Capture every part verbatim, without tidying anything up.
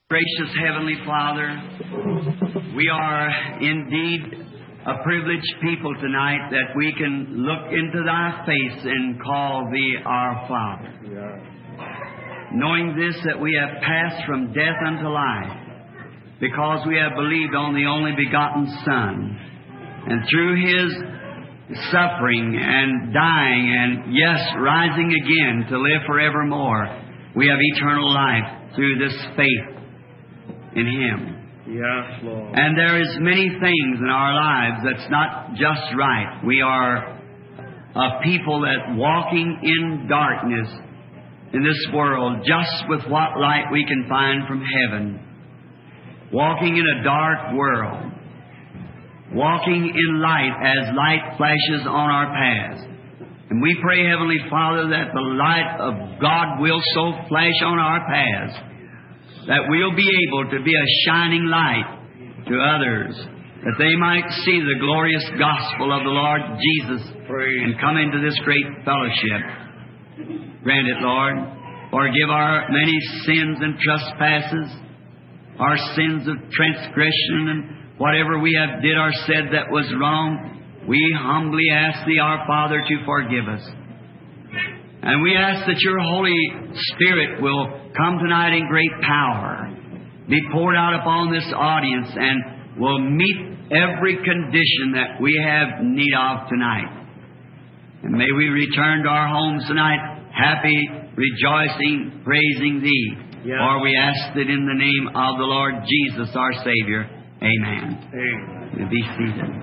Gracious Heavenly Father, we are indeed a privileged people tonight that we can look into Thy face and call Thee our Father. Yeah. Knowing this, that we have passed from death unto life, because we have believed on the only begotten Son, and through His suffering and dying and, yes, rising again to live forevermore, we have eternal life through this faith in Him. Yes, Lord. And there is many things in our lives that's not just right. We are a people that walking in darkness in this world, just with what light we can find from heaven. Walking in a dark world. Walking in light as light flashes on our paths. And we pray, Heavenly Father, that the light of God will so flash on our paths that we'll be able to be a shining light to others, that they might see the glorious gospel of the Lord Jesus and come into this great fellowship. Grant it, Lord. Forgive our many sins and trespasses, our sins of transgression, and whatever we have did or said that was wrong. We humbly ask Thee, our Father, to forgive us. And we ask that Your Holy Spirit will come tonight in great power, be poured out upon this audience, and will meet every condition that we have need of tonight. And may we return to our homes tonight happy, rejoicing, praising Thee. Yes. For we ask it in the name of the Lord Jesus, our Savior. Amen. Amen. You may be seated.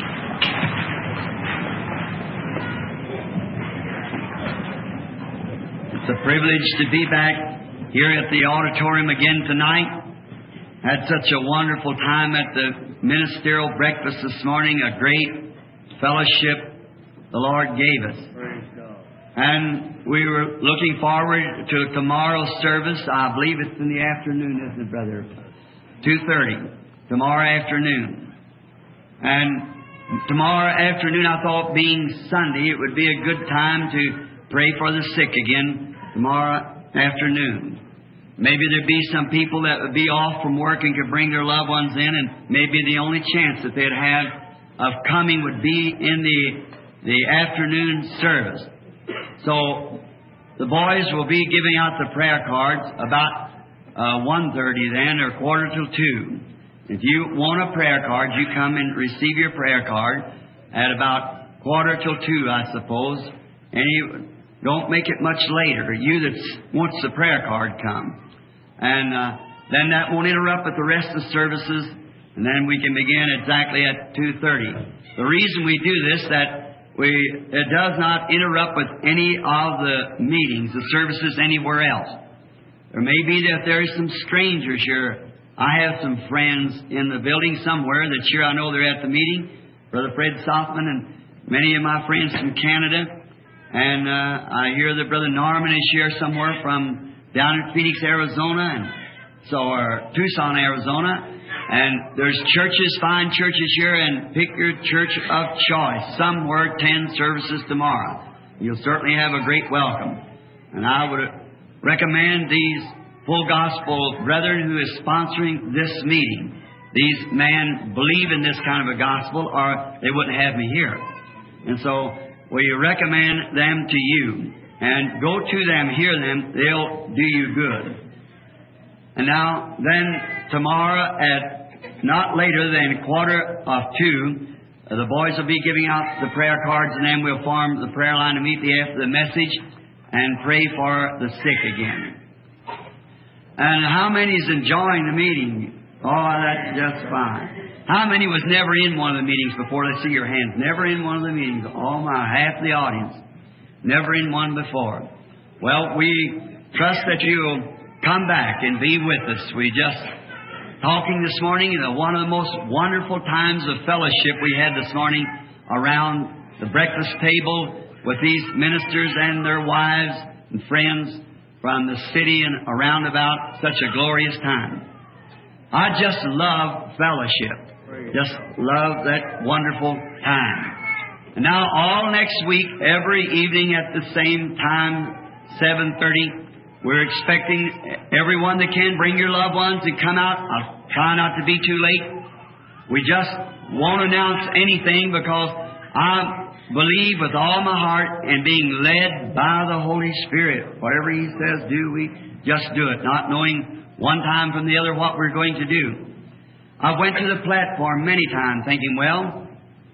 It's a privilege to be back here at the auditorium again tonight. Had such a wonderful time at the ministerial breakfast this morning, a great fellowship the Lord gave us. Praise God. And we were looking forward to tomorrow's service. I believe it's in the afternoon, isn't it, brother? two thirty, tomorrow afternoon. And tomorrow afternoon, I thought, being Sunday, it would be a good time to pray for the sick again tomorrow afternoon. Maybe there'd be some people that would be off from work and could bring their loved ones in, and maybe the only chance that they'd have of coming would be in the the afternoon service. So the boys will be giving out the prayer cards about uh, one thirty then, or quarter till two. If you want a prayer card, you come and receive your prayer card at about quarter till two, I suppose. And you don't make it much later. You that wants the prayer card, come. And uh, then that won't interrupt with the rest of the services, and then we can begin exactly at two thirty. The reason we do this, that we it does not interrupt with any of the meetings, the services anywhere else. There may be that there is some strangers here. I have some friends in the building somewhere that sure I know they're at the meeting. Brother Fred Softman and many of my friends from Canada. And uh, I hear that Brother Norman is here somewhere from down in Phoenix, Arizona, and so or Tucson, Arizona. And there's churches, fine churches here, and pick your church of choice. Somewhere ten services tomorrow. You'll certainly have a great welcome. And I would recommend these Full Gospel brethren who is sponsoring this meeting. These men believe in this kind of a gospel, or they wouldn't have me here. And so we recommend them to you. And go to them, hear them, they'll do you good. And now, then, tomorrow at not later than quarter of two, uh, the boys will be giving out the prayer cards, and then we'll form the prayer line immediately after the message and pray for the sick again. And how many is enjoying the meeting? Oh, that's just fine. How many was never in one of the meetings before? Let's see your hands. Never in one of the meetings. Oh, my, half the audience. Never in one before. Well, we trust that you'll come back and be with us. We just talking this morning, you know, one of the most wonderful times of fellowship we had this morning around the breakfast table with these ministers and their wives and friends from the city and around about. Such a glorious time. I just love fellowship. Just love that wonderful time. And now all next week, every evening at the same time, seven thirty, we're expecting everyone that can bring your loved ones to come out. I'll try not to be too late. We just won't announce anything because I believe with all my heart in being led by the Holy Spirit. Whatever He says do, we just do it, not knowing one time from the other what we're going to do. I went to the platform many times thinking, well,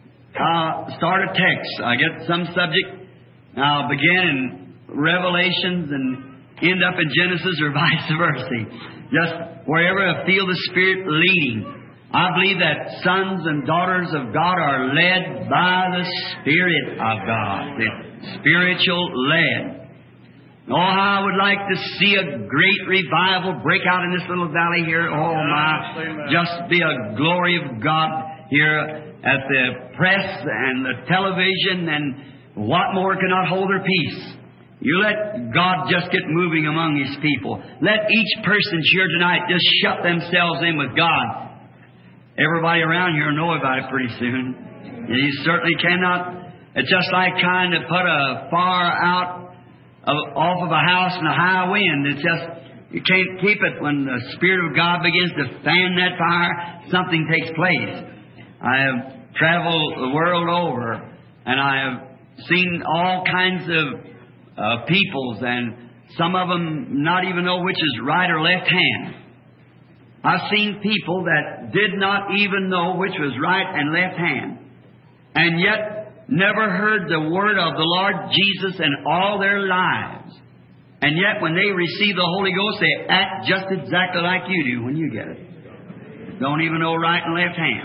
I'll start a text. I get some subject. I'll begin in Revelations and end up in Genesis or vice versa. Just wherever I feel the Spirit leading. I believe that sons and daughters of God are led by the Spirit of God. The spiritual led. Oh, how I would like to see a great revival break out in this little valley here. Oh, my. Just be a glory of God here at the press and the television, and what more cannot hold their peace. You let God just get moving among His people. Let each person here tonight just shut themselves in with God. Everybody around here will know about it pretty soon. And you certainly cannot. It's just like trying to put a fire out of, off of a house in a high wind. It's just, you can't keep it. When the Spirit of God begins to fan that fire, something takes place. I have traveled the world over, and I have seen all kinds of Uh, peoples, and some of them not even know which is right or left hand. I've seen people that did not even know which was right and left hand, and yet never heard the word of the Lord Jesus in all their lives. And yet when they receive the Holy Ghost, they act just exactly like you do when you get it. Don't even know right and left hand.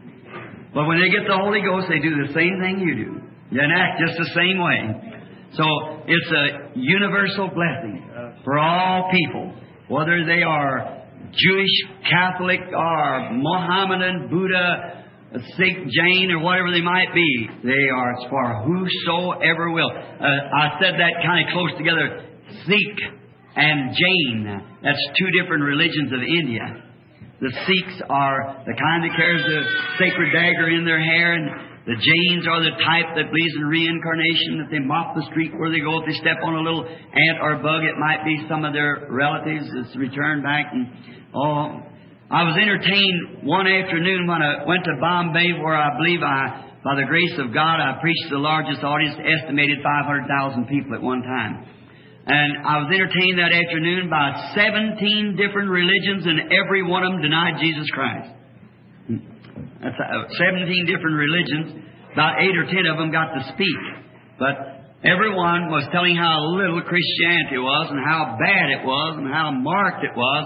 But when they get the Holy Ghost, they do the same thing you do. They act just the same way. So it's a universal blessing for all people, whether they are Jewish, Catholic, or Mohammedan, Buddha, Sikh, Jain, or whatever they might be. They are for whosoever will. Uh, I said that kind of close together. Sikh and Jain. That's two different religions of India. The Sikhs are the kind that carries the sacred dagger in their hair, and the Jains are the type that believes in reincarnation, that they mop the street where they go. If they step on a little ant or bug, it might be some of their relatives that's returned back. And oh, I was entertained one afternoon when I went to Bombay, where I believe I, by the grace of God, I preached to the largest audience, estimated five hundred thousand people at one time. And I was entertained that afternoon by seventeen different religions, and every one of them denied Jesus Christ. That's seventeen different religions. About eight or ten of them got to speak. But everyone was telling how little Christianity was and how bad it was and how marked it was.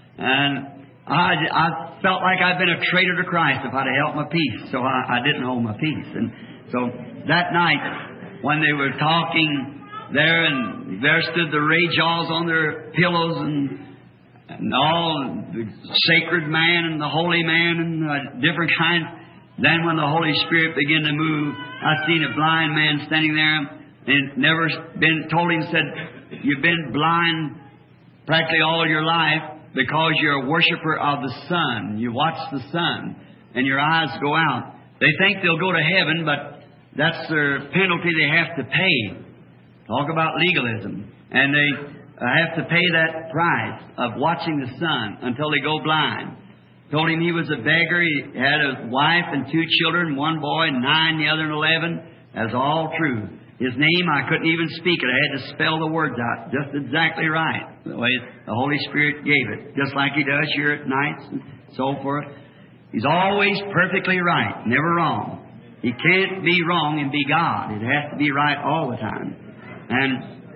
And I, I felt like I'd been a traitor to Christ if I'd have held my peace. So I, I didn't hold my peace. And so that night, when they were talking there, and there stood the Rajas on their pillows, and and all the sacred man and the holy man and uh, different kinds. Then when the Holy Spirit began to move, I seen a blind man standing there and never been told him, said, you've been blind practically all your life because you're a worshiper of the sun. You watch the sun and your eyes go out. They think they'll go to heaven, but that's their penalty they have to pay. Talk about legalism. And they I have to pay that price of watching the sun until they go blind. Told him he was a beggar. He had a wife and two children, one boy, nine, the other eleven. That's all true. His name, I couldn't even speak it. I had to spell the words out just exactly right, the way the Holy Spirit gave it, just like He does here at nights and so forth. He's always perfectly right, never wrong. He can't be wrong and be God. It has to be right all the time. And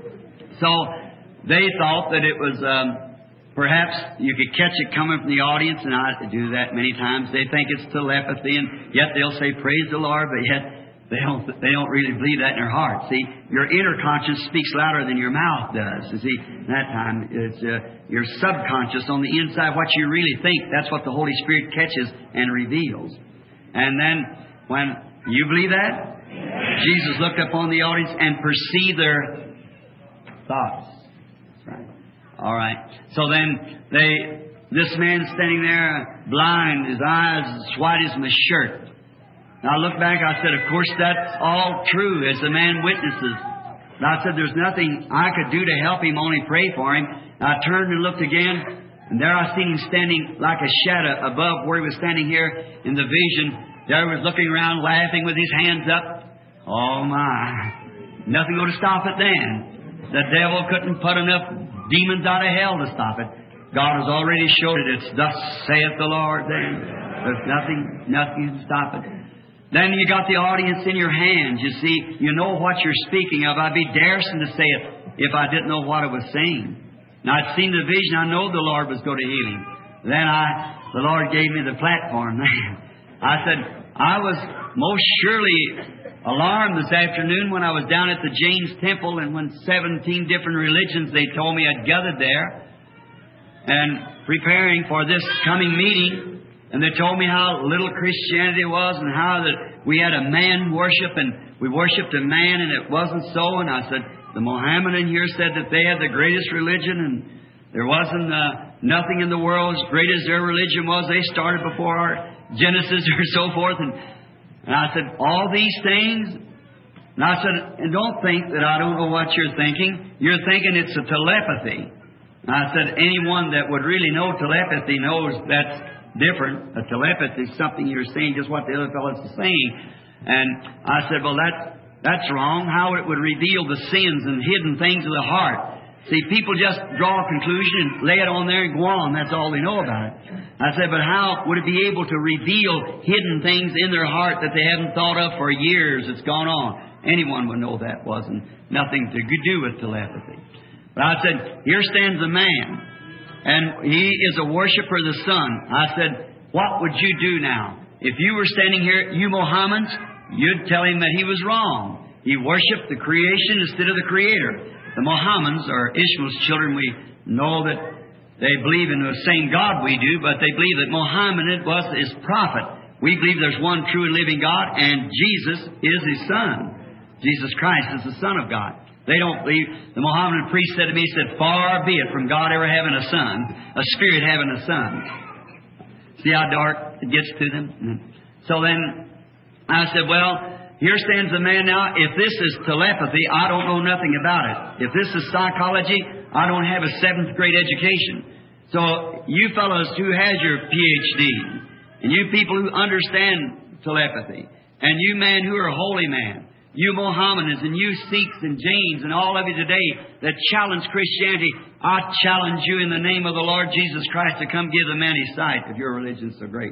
so they thought that it was, um, perhaps you could catch it coming from the audience, and I do that many times. They think it's telepathy, and yet they'll say, praise the Lord, but yet they don't, they don't really believe that in their heart. See, your inner conscience speaks louder than your mouth does. You see, that time it's uh, your subconscious on the inside, what you really think. That's what the Holy Spirit catches and reveals. And then when you believe that, Jesus looked upon the audience and perceived their thoughts. All right. So then they, this man standing there, blind, his eyes as white as my shirt. Now I looked back, I said, of course that's all true, as the man witnesses. But I said, there's nothing I could do to help him, only pray for him. I turned and looked again, and there I seen him standing like a shadow above where he was standing here in the vision. There he was looking around, laughing with his hands up. Oh, my. Nothing going to stop it then. The devil couldn't put enough demons out of hell to stop it. God has already showed it. It's thus saith the Lord then. There's nothing, nothing to stop it. Then you got the audience in your hands. You see, you know what you're speaking of. I'd be daresome to say it if I didn't know what I was saying. Now, I'd seen the vision. I know the Lord was going to heal him. Then I, the Lord gave me the platform. I said, I was most surely alarmed this afternoon when I was down at the James Temple, and when seventeen different religions they told me had gathered there and preparing for this coming meeting. And they told me how little Christianity was, and how that we had a man worship, and we worshipped a man, and it wasn't so. And I said, the Mohammedan here said that they had the greatest religion, and there wasn't uh, nothing in the world as great as their religion was. They started before our Genesis or so forth. And, and I said, all these things. And I said, and don't think that I don't know what you're thinking. You're thinking it's a telepathy. And I said, anyone that would really know telepathy knows that's different. A telepathy is something you're saying just what the other fellow's saying. And I said, well, that's, that's wrong. How it would reveal the sins and hidden things of the heart. See, people just draw a conclusion and lay it on there and go on. That's all they know about it. I said, but how would it be able to reveal hidden things in their heart that they haven't thought of for years? It's gone on. Anyone would know that wasn't nothing to do with telepathy. But I said, here stands a man. And he is a worshiper of the sun. I said, what would you do now? If you were standing here, you Mohammedans, you'd tell him that he was wrong. He worshipped the creation instead of the Creator. The Mohammedans, or Ishmael's children, we know that they believe in the same God we do, but they believe that Muhammad was his prophet. We believe there's one true and living God, and Jesus is His Son. Jesus Christ is the Son of God. They don't believe. The Mohammedan priest said to me, he said, far be it from God ever having a son, a spirit having a son. See how dark it gets to them? So then I said, well, here stands a man now. If this is telepathy, I don't know nothing about it. If this is psychology, I don't have a seventh grade education. So you fellows who has your P H D, and you people who understand telepathy, and you men who are holy man, you Mohammedans and you Sikhs and Jains and all of you today that challenge Christianity, I challenge you in the name of the Lord Jesus Christ to come give the man his sight if your religion's so great.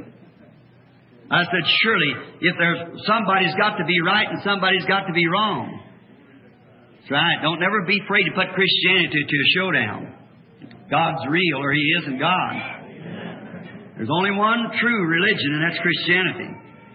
I said, surely, if there's somebody's got to be right and somebody's got to be wrong. That's right. Don't never be afraid to put Christianity to, to a showdown. God's real or He isn't God. There's only one true religion, and that's Christianity.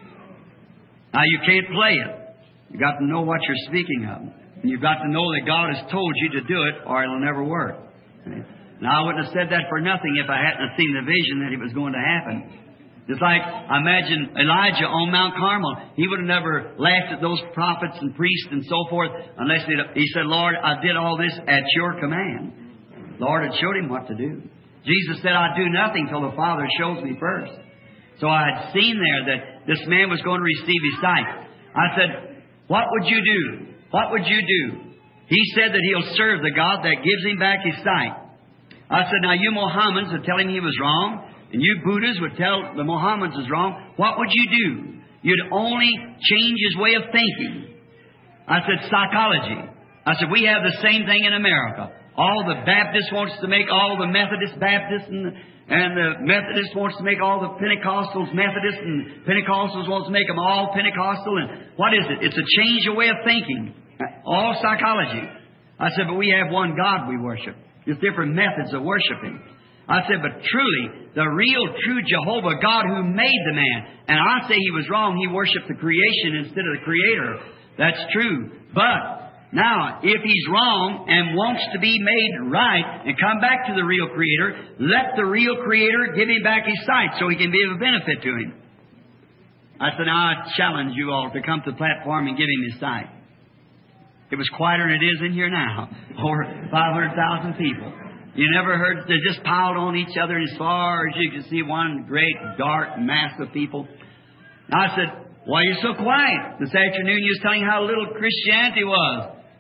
Now, you can't play it. You've got to know what you're speaking of. And you've got to know that God has told you to do it, or it'll never work. Now, I wouldn't have said that for nothing if I hadn't seen the vision that it was going to happen. Just like, I imagine Elijah on Mount Carmel. He would have never laughed at those prophets and priests and so forth unless he said, Lord, I did all this at your command. Lord had showed him what to do. Jesus said, I do nothing till the Father shows me first. So I had seen there that this man was going to receive his sight. I said, what would you do? What would you do? He said that he'll serve the God that gives him back his sight. I said, now you Mohammedans would tell him he was wrong, and you Buddhists would tell the Mohammedans is wrong. What would you do? You'd only change his way of thinking. I said, psychology. I said, we have the same thing in America. All the Baptists wants to make all the Methodist Baptists, and, and the Methodist wants to make all the Pentecostals Methodist, and Pentecostals wants to make them all Pentecostal. And what is it? It's a change of way of thinking. All psychology. I said, but we have one God we worship. There's different methods of worshiping. I said, but truly, the real, true Jehovah God who made the man, and I say he was wrong, he worshipped the creation instead of the Creator. That's true. But now, if he's wrong and wants to be made right and come back to the real Creator, let the real Creator give him back his sight so he can be of benefit to him. I said, now I challenge you all to come to the platform and give him his sight. It was quieter than it is in here now. Over five hundred thousand people. You never heard, they just piled on each other as far as you could see one great dark mass of people. I said, why are you so quiet? This afternoon you was telling how little Christianity was.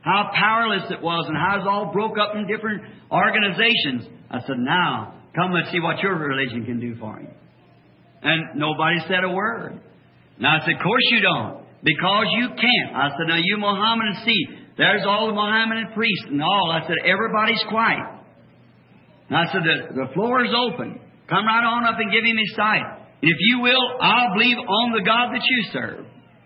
how powerless it was, and how it was all broke up in different organizations. I said, now, come let's see what your religion can do for you. And nobody said a word. Now I said, of course you don't, because you can't. I said, now you Mohammedan see, there's all the Mohammedan priests and all. I said, everybody's quiet. And I said, the, the floor is open. Come right on up and give him his sight. And if you will, I'll believe on the God that you serve.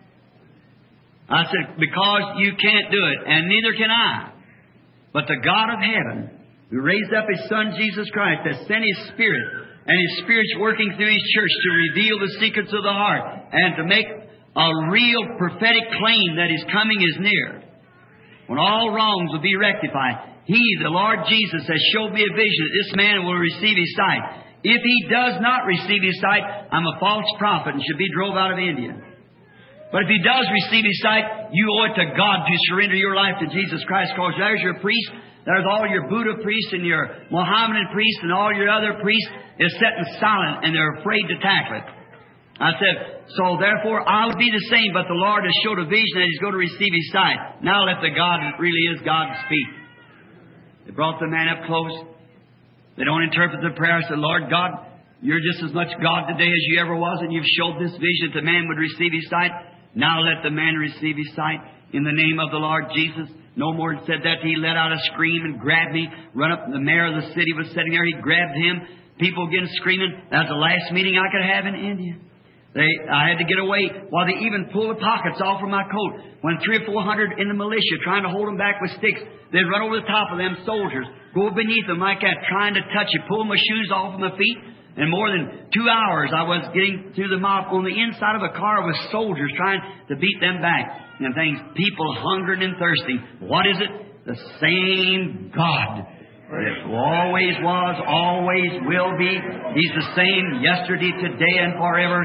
I said, because you can't do it, and neither can I. But the God of heaven, who raised up His Son, Jesus Christ, has sent His Spirit, and His Spirit's working through His church to reveal the secrets of the heart, and to make a real prophetic claim that His coming is near. When all wrongs will be rectified, He, the Lord Jesus, has showed me a vision that this man will receive his sight. If he does not receive his sight, I'm a false prophet and should be drove out of India. But if he does receive his sight, you owe it to God to surrender your life to Jesus Christ, because there's your priest, there's all your Buddha priests and your Mohammedan priests and all your other priests is sitting silent and they're afraid to tackle it. I said, so therefore I'll be the same, but the Lord has showed a vision that He's going to receive His sight. Now let the God that really is God speak. They brought the man up close. They don't interpret the prayer. I said, Lord God, You're just as much God today as you ever was, and You've showed this vision that the man would receive his sight. Now let the man receive his sight in the name of the Lord Jesus. No more said that. He let out a scream and grabbed me. Run up. The mayor of the city was sitting there. He grabbed him. People again screaming. That was the last meeting I could have in India. They, I had to get away. While they even pulled the pockets off of my coat. When three or four hundred in the militia trying to hold them back with sticks, they'd run over the top of them soldiers, go beneath them like that, trying to touch it, pull my shoes off of my feet. And more than two hours I was getting through the mob on the inside of a car with soldiers trying to beat them back. And things, people hungering and thirsting. What is it? The same God. That always was, always will be. He's the same yesterday, today, and forever.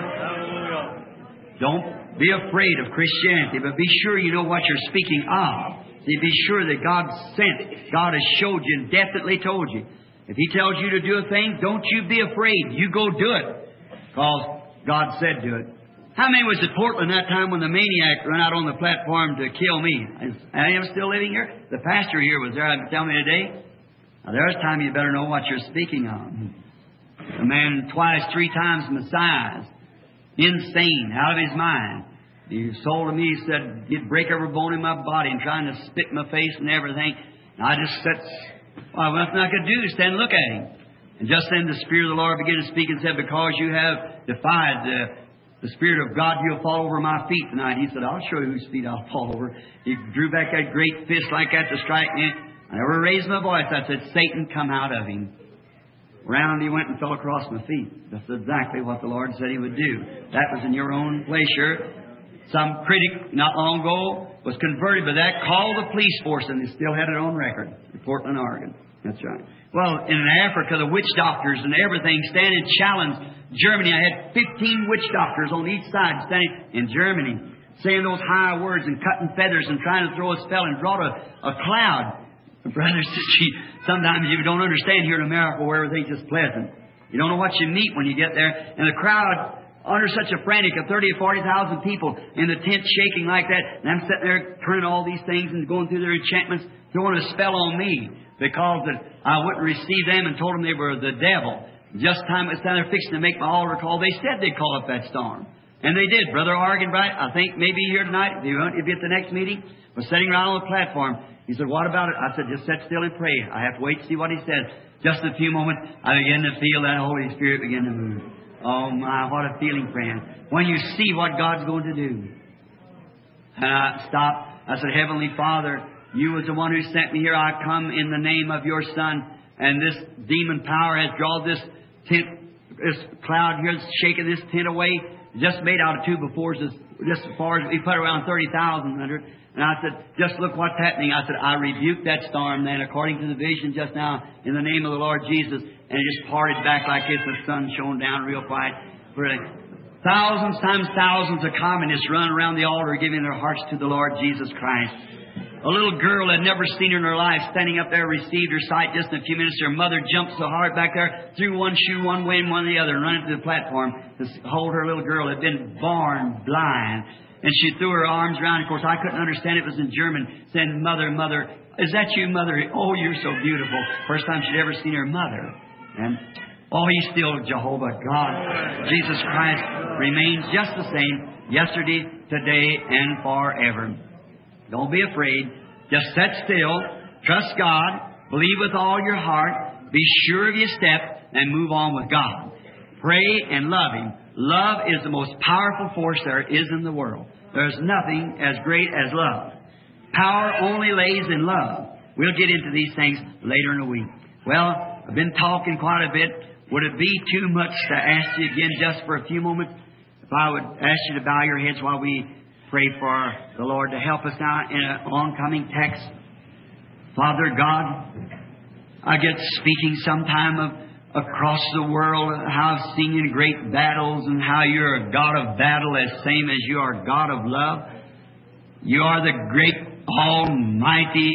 Don't be afraid of Christianity, but be sure you know what you're speaking of. See, be sure that God sent. God has showed you and definitely told you. If He tells you to do a thing, don't you be afraid. You go do it. Because God said do it. How many was at Portland that time when the maniac ran out on the platform to kill me? I am still living here. The pastor here was there to tell me today. Now there's time you better know what you're speaking on. A man twice, three times Messiah. Insane, out of his mind. He sold to me, he said, he'd break every bone in my body and trying to spit in my face and everything. And I just said, well, nothing I could do, stand and look at him. And just then the Spirit of the Lord began to speak and said, because you have defied the, the Spirit of God, you'll fall over my feet tonight. He said, I'll show you whose feet I'll fall over. He drew back that great fist like that to strike me. I never raised my voice. I said, Satan, come out of him. Round he went and fell across my feet. That's exactly what the Lord said He would do. That was in your own pleasure. Some critic not long ago was converted by that, called the police force, and they still had it on record in Portland, Oregon. That's right. Well, in Africa, the witch doctors and everything standing challenge Germany. I had fifteen witch doctors on each side standing in Germany, saying those high words and cutting feathers and trying to throw a spell, and brought a, a cloud. Brothers, sometimes you don't understand here in America where everything's just pleasant. You don't know what you meet when you get there. And the crowd, under such a frantic of thirty or forty thousand people in the tent shaking like that, and I'm sitting there turning all these things and going through their enchantments, throwing a spell on me because that I wouldn't receive them and told them they were the devil. Just time it was down there fixing to make my altar call, they said they'd call up that storm. And they did. Brother Argenbright, I think maybe here tonight, if you'll be at the next meeting, was sitting around on the platform. He said, what about it? I said, just sit still and pray. I have to wait to see what he says. Just a few moments, I began to feel that Holy Spirit begin to move. Oh my, what a feeling, friend. When you see what God's going to do. And I stopped. I said, Heavenly Father, You was the one who sent me here. I come in the name of Your Son. And this demon power has drawn this tent, this cloud here, shaking this tent away. Just made out of two before, just as far as we put around thirty thousand under it. And I said, just look what's happening. I said, I rebuked that storm then according to the vision just now in the name of the Lord Jesus. And it just parted back like this. The sun shone down real quiet. For thousands times thousands of communists run around the altar giving their hearts to the Lord Jesus Christ. A little girl had never seen her in her life standing up there, received her sight just in a few minutes. Her mother jumped so hard back there, threw one shoe one way and one the other, and ran to the platform to hold her little girl. Had been born blind. And she threw her arms around. Of course, I couldn't understand it. It was in German, saying, "Mother, Mother, is that you, Mother? Oh, you're so beautiful." First time she'd ever seen her mother. And, oh, He's still Jehovah God. Jesus Christ remains just the same, yesterday, today, and forever. Don't be afraid. Just sit still. Trust God. Believe with all your heart. Be sure of your step, and move on with God. Pray and love Him. Love is the most powerful force there is in the world. There's nothing as great as love. Power only lays in love. We'll get into these things later in the week. Well, I've been talking quite a bit. Would it be too much to ask you again just for a few moments if I would ask you to bow your heads while we pray for the Lord to help us now in an oncoming text? Father God, I get speaking sometime of across the world, how I've seen you in great battles and how you're a God of battle as same as you are God of love. You are the great, almighty,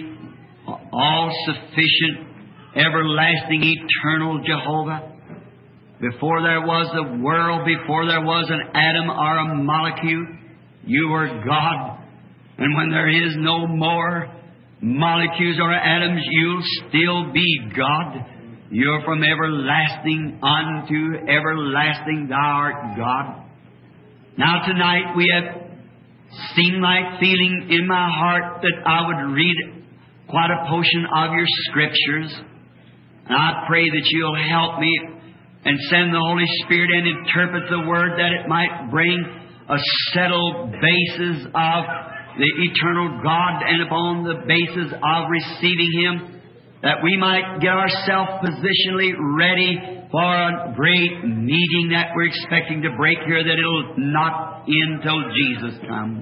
all-sufficient, everlasting, eternal Jehovah. Before there was a world, before there was an atom or a molecule, you were God. And when there is no more molecules or atoms, you'll still be God. You're from everlasting unto everlasting, Thou art God. Now tonight we have seemed like feeling in my heart that I would read quite a portion of your Scriptures. And I pray that you'll help me and send the Holy Spirit and interpret the Word that it might bring a settled basis of the eternal God and upon the basis of receiving Him, that we might get ourselves positionally ready for a great meeting that we're expecting to break here, that it'll not end till Jesus comes.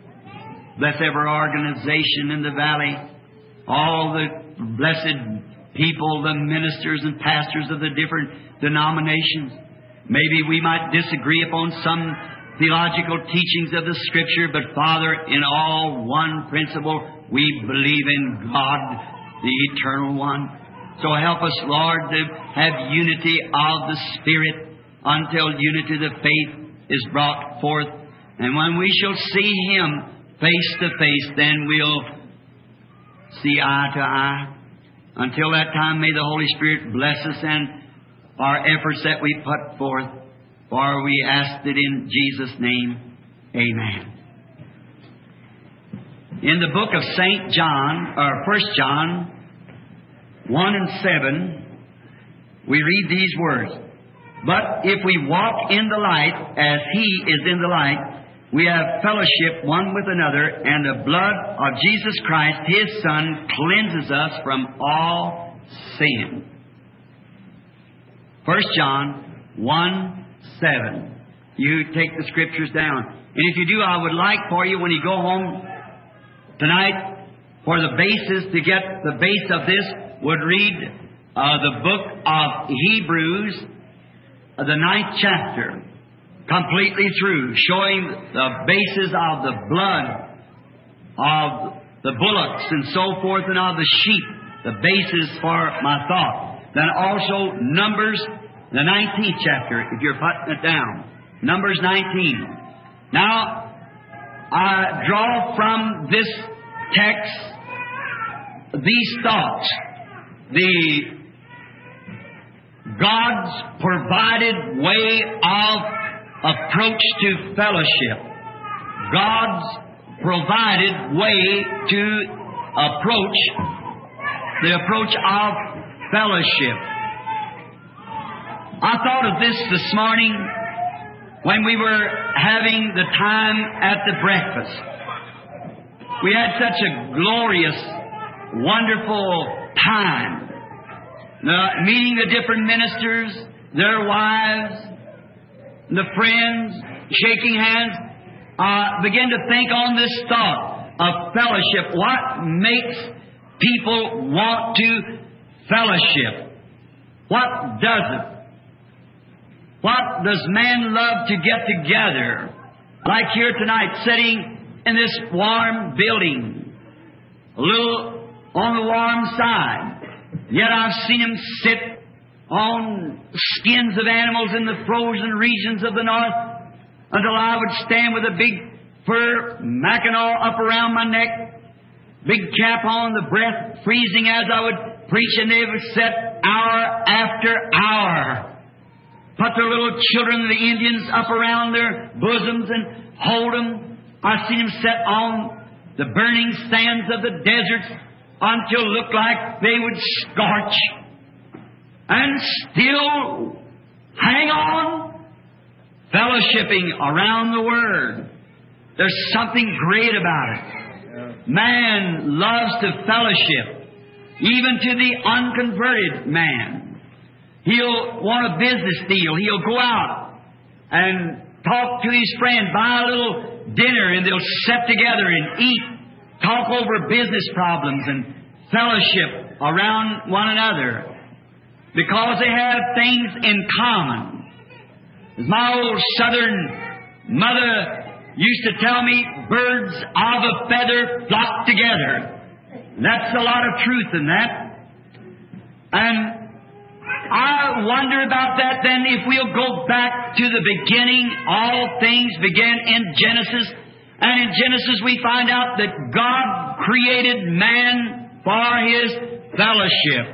Bless every organization in the valley, all the blessed people, the ministers and pastors of the different denominations. Maybe we might disagree upon some theological teachings of the Scripture, but Father, in all one principle, we believe in God, the Eternal One. So help us, Lord, to have unity of the Spirit until unity of the faith is brought forth. And when we shall see Him face to face, then we'll see eye to eye. Until that time, may the Holy Spirit bless us and our efforts that we put forth. For we ask it in Jesus' name. Amen. In the book of Saint John, or First John one and seven, we read these words. But if we walk in the light as He is in the light, we have fellowship one with another, and the blood of Jesus Christ, His Son, cleanses us from all sin. First John one seven. You take the Scriptures down. And if you do, I would like for you, when you go home tonight, for the basis, to get the base of this, would read uh, the book of Hebrews, uh, the ninth chapter, completely through, showing the basis of the blood of the bullocks and so forth, and of the sheep, the basis for my thought. Then also Numbers, the nineteenth chapter, if you're putting it down. Numbers nineteen. Now, I draw from this text these thoughts. The God's provided way of approach to fellowship. God's provided way to approach, the approach of fellowship. I thought of this this morning when we were having the time at the breakfast. We had such a glorious, wonderful time. Uh, meeting the different ministers, their wives, the friends, shaking hands. Uh, begin to think on this thought of fellowship. What makes people want to fellowship? What does it? What does man love to get together? Like here tonight, sitting in this warm building, a little on the warm side. Yet I've seen him sit on skins of animals in the frozen regions of the north until I would stand with a big fur mackinaw up around my neck, big cap on, the breath freezing as I would preach, and they would sit hour after hour. Put their little children, the Indians, up around their bosoms and hold them. I've seen them sit on the burning sands of the deserts until it looked like they would scorch. And still hang on, fellowshipping around the Word. There's something great about it. Man loves to fellowship, even to the unconverted man. He'll want a business deal. He'll go out and talk to his friend, buy a little dinner, and they'll sit together and eat, talk over business problems and fellowship around one another because they have things in common. As my old southern mother used to tell me, birds of a feather flock together. That's a lot of truth in that. And I wonder about that then if we'll go back to the beginning. All things began in Genesis. And in Genesis we find out that God created man for His fellowship.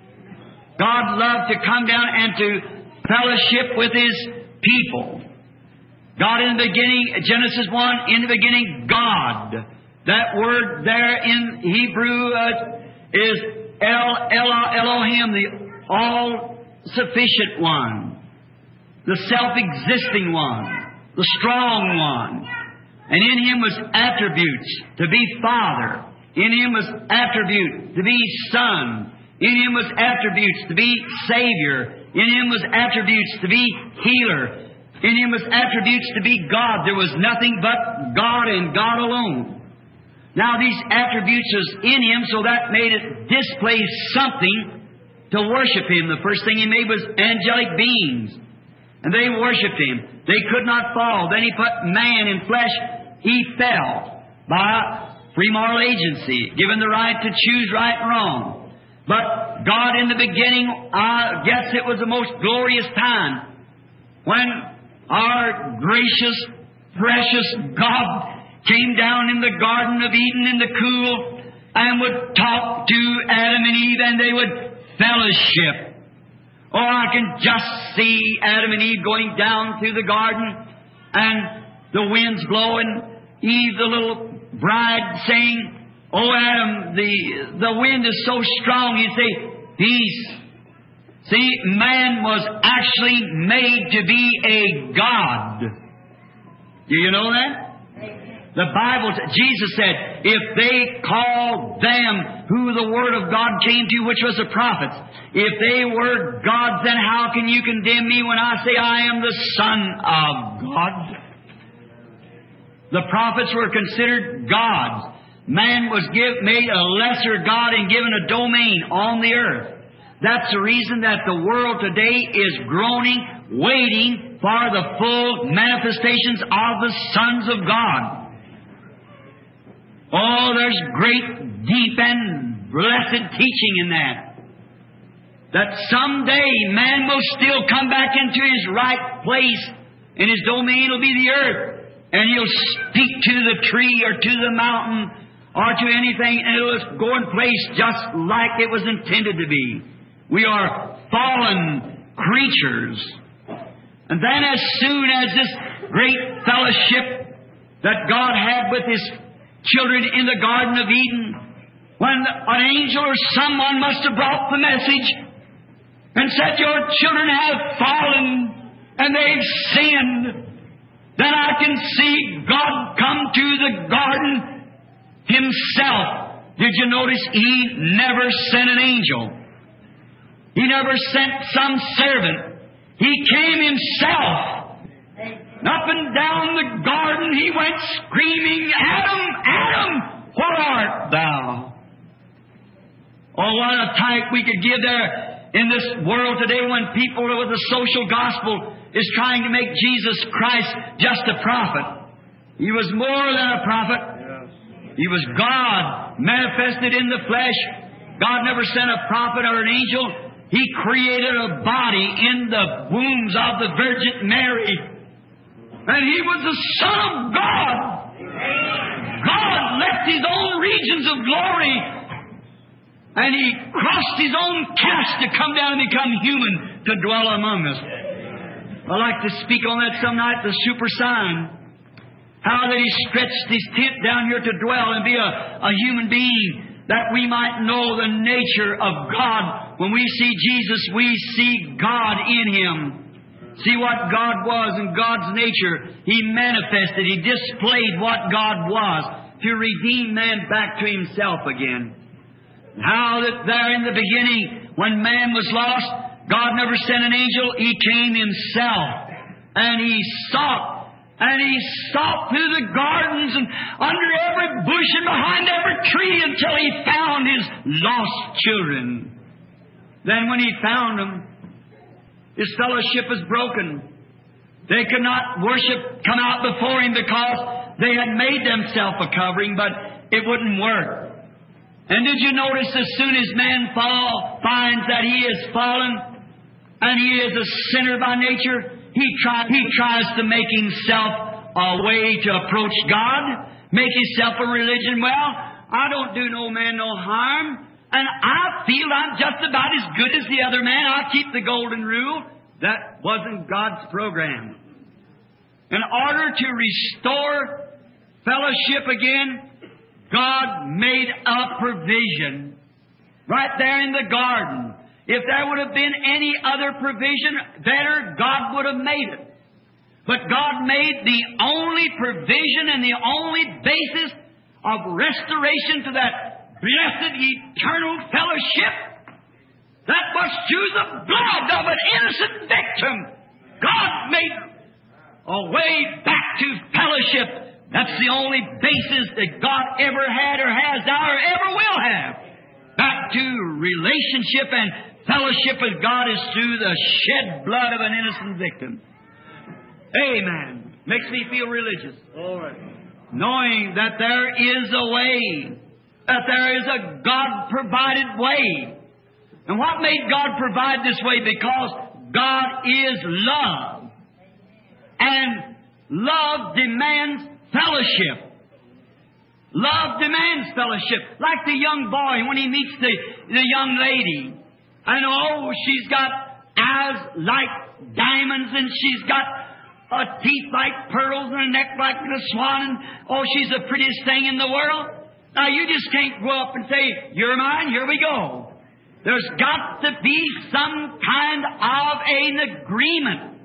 God loved to come down and to fellowship with His people. God in the beginning, Genesis one, in the beginning, God. That word there in Hebrew uh, is El, El, Elohim, the all-sufficient one, the self-existing one, the strong one. And in Him was attributes to be Father. In Him was attribute to be Son. In Him was attributes to be Savior. In Him was attributes to be Healer. In Him was attributes to be God. There was nothing but God and God alone. Now these attributes was in Him, so that made it display something to worship Him. The first thing He made was angelic beings. And they worshipped Him. They could not fall. Then He put man in flesh. He fell by free moral agency, given the right to choose right and wrong. But God in the beginning, I guess it was the most glorious time when our gracious, precious God came down in the Garden of Eden in the cool and would talk to Adam and Eve, and they would fellowship. Oh, I can just see Adam and Eve going down through the garden, and the wind's blowing. Eve, the little bride, saying, "Oh, Adam, the the wind is so strong." You say, "Peace." See, man was actually made to be a God. Do you know that? The Bible, Jesus said, if they call them who the Word of God came to, which was the prophets, if they were gods, then how can you condemn me when I say I am the Son of God? The prophets were considered gods. Man was give, made a lesser God and given a domain on the earth. That's the reason that the world today is groaning, waiting for the full manifestations of the sons of God. Oh, there's great, deep, and blessed teaching in that. That someday man will still come back into his right place, and his domain will be the earth. And he'll speak to the tree or to the mountain or to anything, and it'll go in place just like it was intended to be. We are fallen creatures. And then as soon as this great fellowship that God had with His children in the Garden of Eden, when an angel or someone must have brought the message and said, "Your children have fallen and they've sinned," then I can see God come to the garden Himself. Did you notice He never sent an angel? He never sent some servant. He came Himself. Up and down the garden He went screaming, "Adam, Adam, what art thou?" Oh, what a type we could give there in this world today when people with the social gospel is trying to make Jesus Christ just a prophet. He was more than a prophet. He was God manifested in the flesh. God never sent a prophet or an angel. He created a body in the wombs of the Virgin Mary. And He was the Son of God. God left His own regions of glory, and He crossed His own caste to come down and become human to dwell among us. I'd like to speak on that some night, the super sign. How that He stretched His tent down here to dwell and be a, a human being, that we might know the nature of God. When we see Jesus, we see God in Him. See what God was and God's nature. He manifested, He displayed what God was to redeem man back to Himself again. How that there in the beginning, when man was lost, God never sent an angel. He came Himself. And He sought, and He sought through the gardens and under every bush and behind every tree until He found His lost children. Then when He found them, His fellowship was broken. They could not worship, come out before Him because they had made themselves a covering, but it wouldn't work. And did you notice as soon as man fall, finds that he is fallen and he is a sinner by nature, he, try, he tries to make himself a way to approach God, make himself a religion. Well, I don't do no man no harm, and I feel I'm just about as good as the other man. I'll keep the golden rule. That wasn't God's program. In order to restore fellowship again, God made a provision right there in the garden. If there would have been any other provision better, God would have made it. But God made the only provision and the only basis of restoration to that blessed eternal fellowship. That was through the blood of an innocent victim. God made a way back to fellowship. That's the only basis that God ever had or has now or ever will have. Back to relationship and fellowship with God is through the shed blood of an innocent victim. Amen. Makes me feel religious. All right. Knowing that there is a way, that there is a God-provided way. And what made God provide this way? Because God is love. And love demands fellowship. Love demands fellowship. Like the young boy when he meets the, the young lady. And oh, she's got eyes like diamonds, and she's got uh, teeth like pearls, and a neck like a swan, and oh, she's the prettiest thing in the world. Now, you just can't go up and say, "You're mine, here we go." There's got to be some kind of an agreement.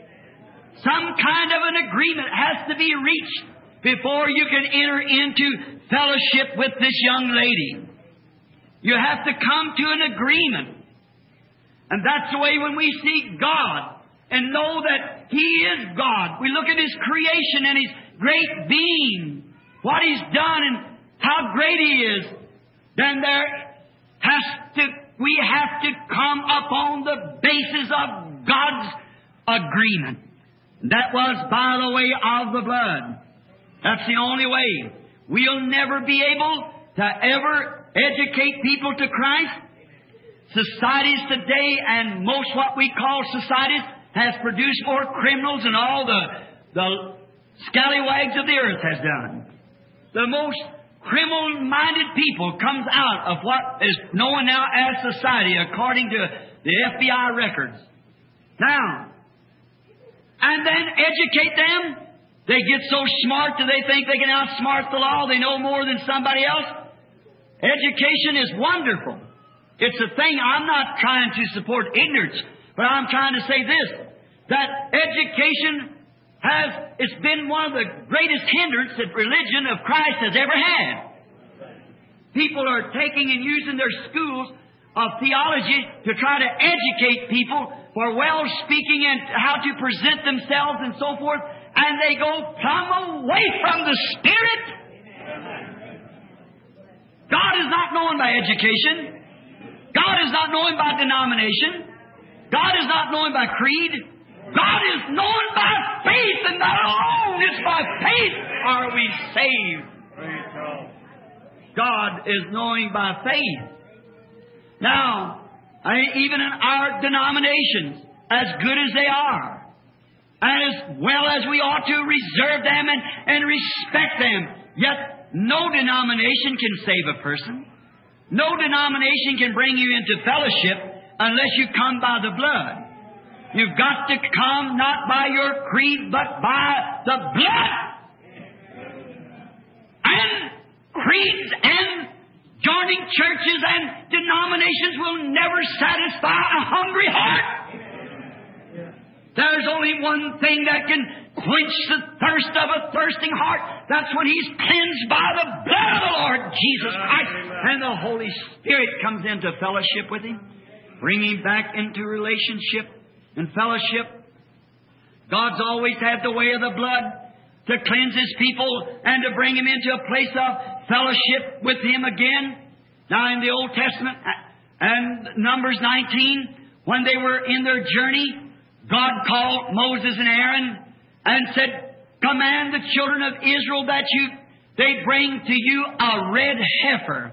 Some kind of an agreement has to be reached before you can enter into fellowship with this young lady. You have to come to an agreement. And that's the way when we see God and know that He is God. We look at His creation and His great being, what He's done and how great He is. Then there has to, we have to come upon the basis of God's agreement. That was by the way of the blood. That's the only way. We'll never be able to ever educate people to Christ. Societies today, and most what we call societies, has produced more criminals than all the, the scallywags of the earth has done. The most criminal-minded people comes out of what is known now as society, according to the F B I records. Now, and then educate them. They get so smart that they think they can outsmart the law. They know more than somebody else. Education is wonderful. It's a thing. I'm not trying to support ignorance, but I'm trying to say this, that education has, it's been one of the greatest hindrance that religion of Christ has ever had. People are taking and using their schools of theology to try to educate people for well speaking and how to present themselves and so forth, and they go plumb away from the Spirit. God is not known by education. God is not known by denomination. God is not known by creed. God is known by faith, and that alone. It's by faith are we saved. God is known by faith. Now, I mean, even in our denominations, as good as they are, as well as we ought to reserve them and, and respect them. Yet no denomination can save a person. No denomination can bring you into fellowship unless you come by the blood. You've got to come not by your creed, but by the blood. And creeds and joining churches and denominations will never satisfy a hungry heart. There's only one thing that can quench the thirst of a thirsting heart. That's when He's cleansed by the blood of the Lord Jesus Christ. And the Holy Spirit comes into fellowship with Him, bringing Him back into relationship and fellowship. God's always had the way of the blood to cleanse His people and to bring Him into a place of fellowship with Him again. Now in the Old Testament and Numbers nineteen, when they were in their journey, God called Moses and Aaron and said, command the children of Israel that you they bring to you a red heifer.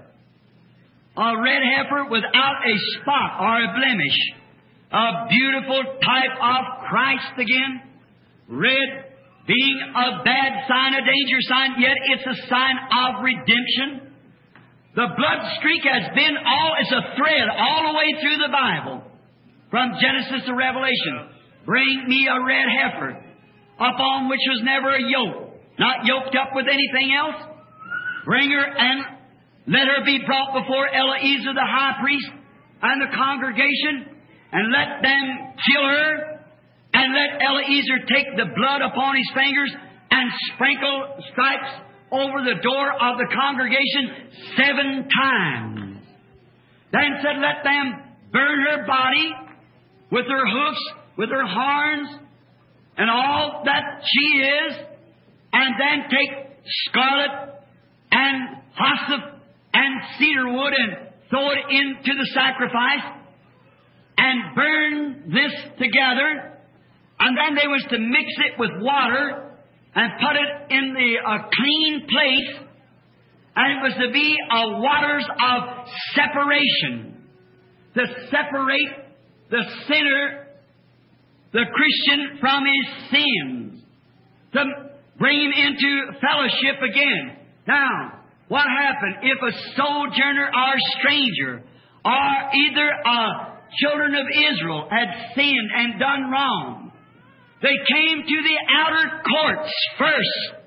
A red heifer without a spot or a blemish. A beautiful type of Christ again. Red being a bad sign, a danger sign, yet it's a sign of redemption. The blood streak has been all, it's a thread all the way through the Bible. From Genesis to Revelation. Bring me a red heifer, upon which was never a yoke, not yoked up with anything else. Bring her and let her be brought before Eleazar the high priest and the congregation, and let them kill her, and let Eleazar take the blood upon his fingers and sprinkle stripes over the door of the congregation seven times. Then said, let them burn her body with her hoofs, with her horns, and all that she is, and then take scarlet and hyssop and cedar wood and throw it into the sacrifice, and burn this together, and then they was to mix it with water and put it in the a clean place, and it was to be a waters of separation, to separate the sinner, the Christian, from his sins, to bring him into fellowship again. Now, what happened if a sojourner or stranger or either a children of Israel had sinned and done wrong? They came to the outer courts first.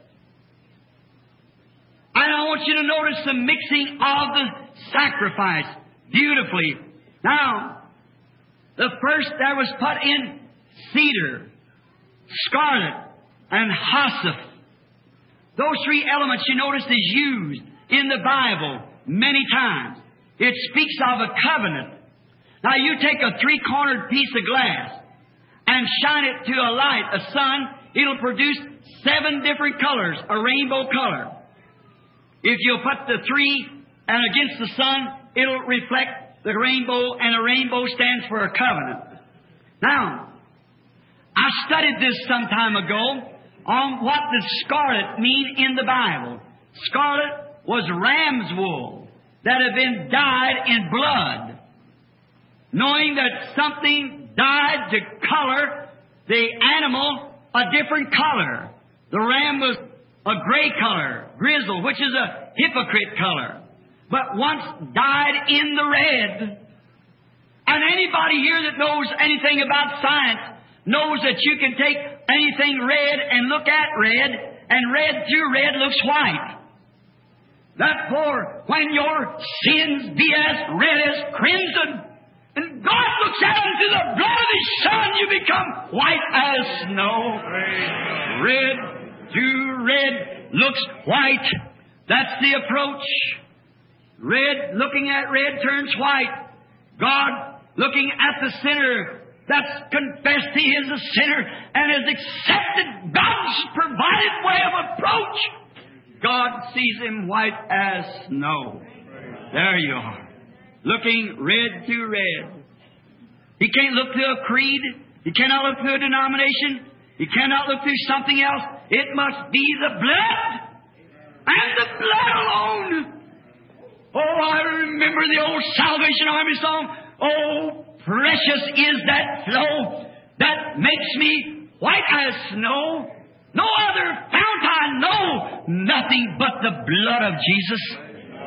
And I want you to notice the mixing of the sacrifice beautifully. Now, the first there was put in cedar, scarlet, and hyssop. Those three elements, you notice, is used in the Bible many times. It speaks of a covenant. Now, you take a three-cornered piece of glass and shine it to a light, a sun, it'll produce seven different colors, a rainbow color. If you'll put the three and against the sun, it'll reflect the rainbow, and a rainbow stands for a covenant. Now, I studied this some time ago on what does scarlet mean in the Bible. Scarlet was ram's wool that had been dyed in blood. Knowing that something dyed to color the animal a different color. The ram was a gray color, grizzle, which is a hypocrite color. But once dyed in the red. And anybody here that knows anything about science knows that you can take anything red and look at red, and red through red looks white. Therefore, when your sins be as red as crimson, and God looks out into the blood of His Son, you become white as snow. Red through red looks white. That's the approach. Red, looking at red, turns white. God, looking at the sinner that's confessed he is a sinner and has accepted God's provided way of approach, God sees him white as snow. There you are. Looking red to red. He can't look through a creed. He cannot look through a denomination. He cannot look through something else. It must be the blood. And the blood alone. Oh, I remember the old Salvation Army song. Oh, precious is that flow that makes me white as snow. No other fount I know, nothing but the blood of Jesus.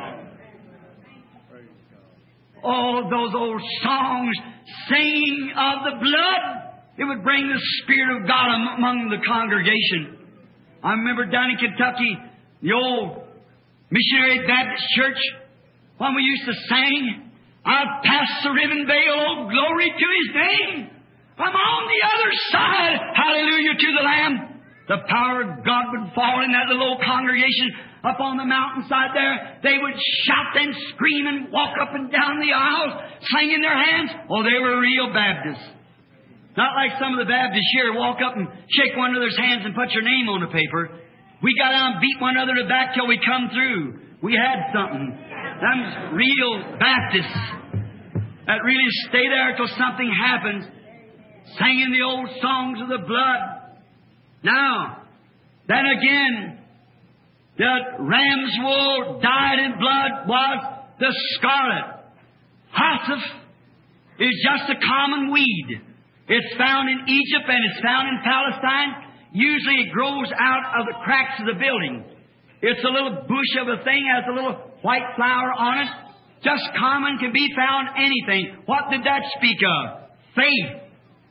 Oh, those old songs singing of the blood, it would bring the Spirit of God among the congregation. I remember down in Kentucky, the old Missionary Baptist Church, when we used to sing, I've passed the ribbon veil, oh glory to His name. I'm on the other side, hallelujah to the Lamb. The power of God would fall in that little old congregation up on the mountainside there. They would shout and scream and walk up and down the aisles, slinging their hands. Oh, they were real Baptists. Not like some of the Baptists here, walk up and shake one another's hands and put your name on the paper. We got out and beat one another to back till we come through. We had something. Them real Baptists that really stay there till something happens, singing the old songs of the blood. Now, then again, the ram's wool dyed in blood was the scarlet. Hyssop is just a common weed. It's found in Egypt and it's found in Palestine. Usually it grows out of the cracks of the building. It's a little bush of a thing, has a little white flower on it. Just common, can be found anything. What did that speak of? Faith.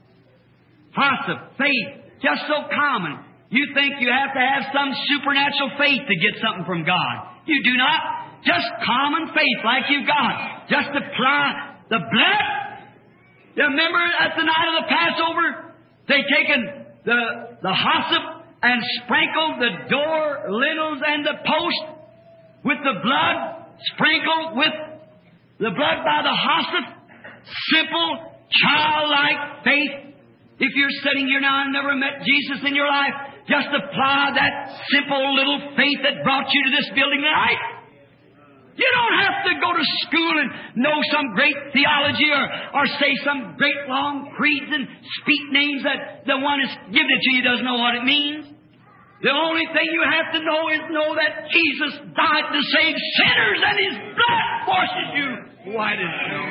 Hyssop, faith. Just so common. You think you have to have some supernatural faith to get something from God. You do not. Just common faith like you've got. Just apply the blood. You remember at the night of the Passover, they taken the, the hyssop and sprinkled the door lintels and the post with the blood, sprinkled with the blood by the hyssop. Simple, childlike faith. If you're sitting here now and never met Jesus in your life, just apply that simple little faith that brought you to this building tonight. You don't have to go to school and know some great theology or, or say some great long creeds and speak names that the one who's giving it to you doesn't know what it means. The only thing you have to know is know that Jesus died to save sinners and His blood washes you white as snow.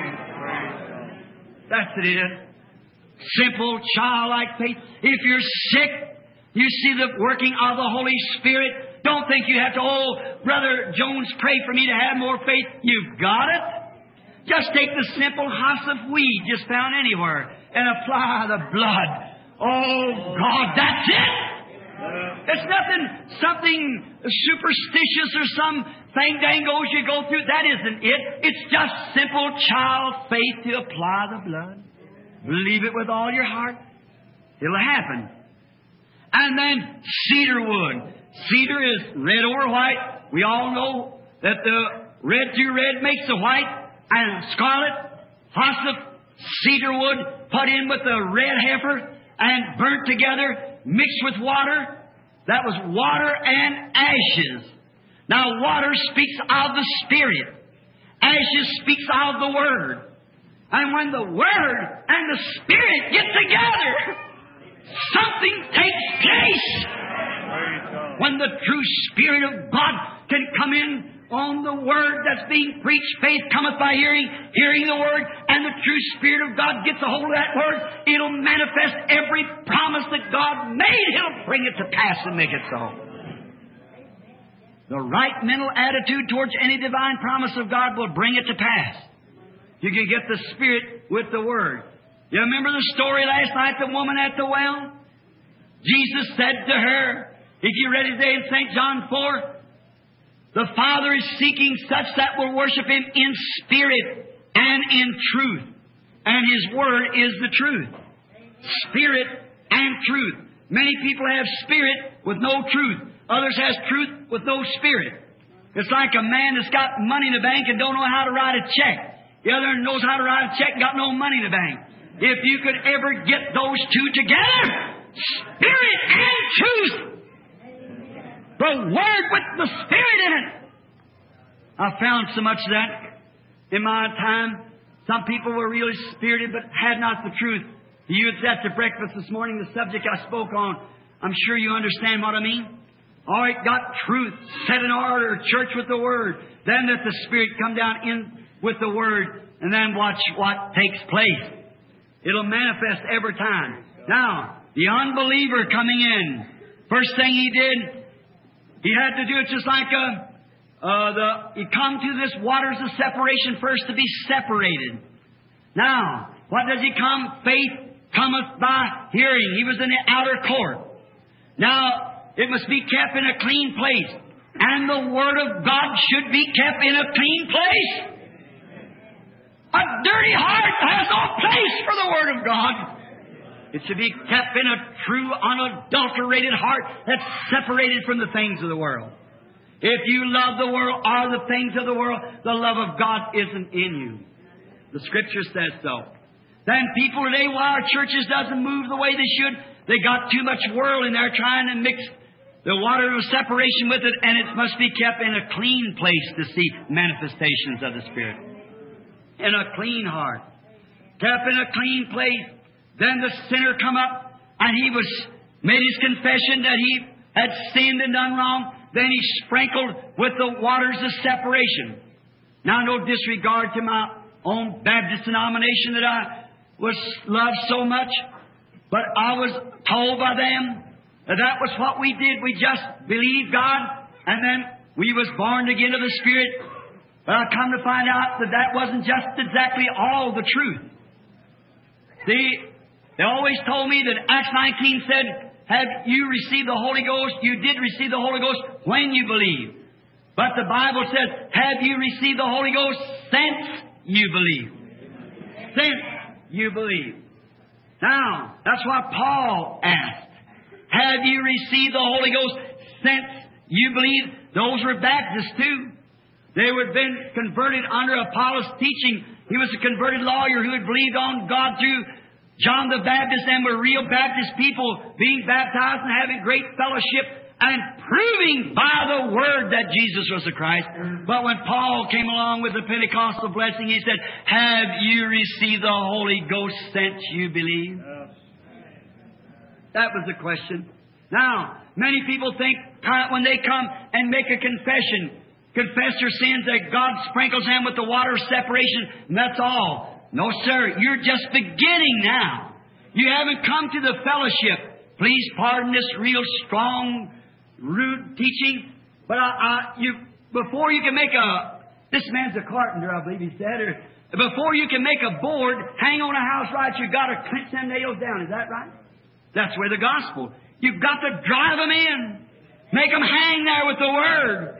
That's it. Simple, childlike faith. If you're sick, you see the working of the Holy Spirit. Don't think you have to, oh, Brother Jones, pray for me to have more faith. You've got it. Just take the simple hyssop weed just found anywhere and apply the blood. Oh, God, that's it. It's nothing, something superstitious or some fandangos you go through. That isn't it. It's just simple child faith to apply the blood. Believe it with all your heart. It'll happen. And then cedar wood. Cedar is red over white. We all know that the red to red makes the white. And scarlet, hyssop, cedar wood, put in with the red heifer and burnt together, mixed with water. That was water and ashes. Now water speaks of the Spirit. Ashes speaks of the Word. And when the Word and the Spirit get together, something takes place. When the true Spirit of God can come in on the Word that's being preached, faith cometh by hearing, hearing the Word, and the true Spirit of God gets a hold of that Word, it'll manifest every promise that God made. He'll bring it to pass and make it so. The right mental attitude towards any divine promise of God will bring it to pass. You can get the Spirit with the Word. You remember the story last night, the woman at the well? Jesus said to her, if you read it today in Saint John four, the Father is seeking such that will worship Him in spirit and in truth. And His Word is the truth. Spirit and truth. Many people have spirit with no truth. Others has truth with no spirit. It's like a man that's got money in the bank and don't know how to write a check. The other knows how to write a check and got no money in the bank. If you could ever get those two together, spirit and truth, the Word with the Spirit in it. I found so much of that in my time. Some people were really spirited but had not the truth. You was at the breakfast this morning, the subject I spoke on. I'm sure you understand what I mean. All right, got truth, set in order, church with the Word. Then let the Spirit come down in with the Word, and then watch what takes place. It'll manifest every time. Now, the unbeliever coming in, first thing he did, he had to do it just like a, uh, the, he come to this waters of separation first to be separated. Now, what does he come? Faith cometh by hearing. He was in the outer court. Now, it must be kept in a clean place. And the Word of God should be kept in a clean place. A dirty heart has no place for the Word of God. It should be kept in a true, unadulterated heart that's separated from the things of the world. If you love the world or the things of the world, the love of God isn't in you. The Scripture says so. Then people today, why our churches doesn't move the way they should, they got too much world in there trying to mix the water of separation with it, and it must be kept in a clean place to see manifestations of the Spirit. In a clean heart. Kept in a clean place. Then the sinner come up, and he was made his confession that he had sinned and done wrong. Then he sprinkled with the waters of separation. Now, no disregard to my own Baptist denomination that I was loved so much, but I was told by them that that was what we did. We just believed God, and then we was born again of the Spirit. But I come to find out that that wasn't just exactly all the truth. See, they always told me that Acts nineteen said, have you received the Holy Ghost? You did receive the Holy Ghost when you believe. But the Bible says, have you received the Holy Ghost since you believe? Since you believe. Now, that's what Paul asked. Have you received the Holy Ghost since you believe? Those were Baptists too. They had been converted under Apollos' teaching. He was a converted lawyer who had believed on God through John the Baptist, and were real Baptist people being baptized and having great fellowship and proving by the Word that Jesus was the Christ. But when Paul came along with the Pentecostal blessing, he said, have you received the Holy Ghost since you believe? That was the question. Now, many people think when they come and make a confession, confess their sins, that God sprinkles them with the water of separation, and that's all. No, sir. You're just beginning now. You haven't come to the fellowship. Please pardon this real strong, rude teaching, but I, I, you, before you can make a, this man's a carpenter, I believe he said, or before you can make a board hang on a house right, you've got to clench them nails down. Is that right? That's where the gospel. You've got to drive them in. Make them hang there with the Word.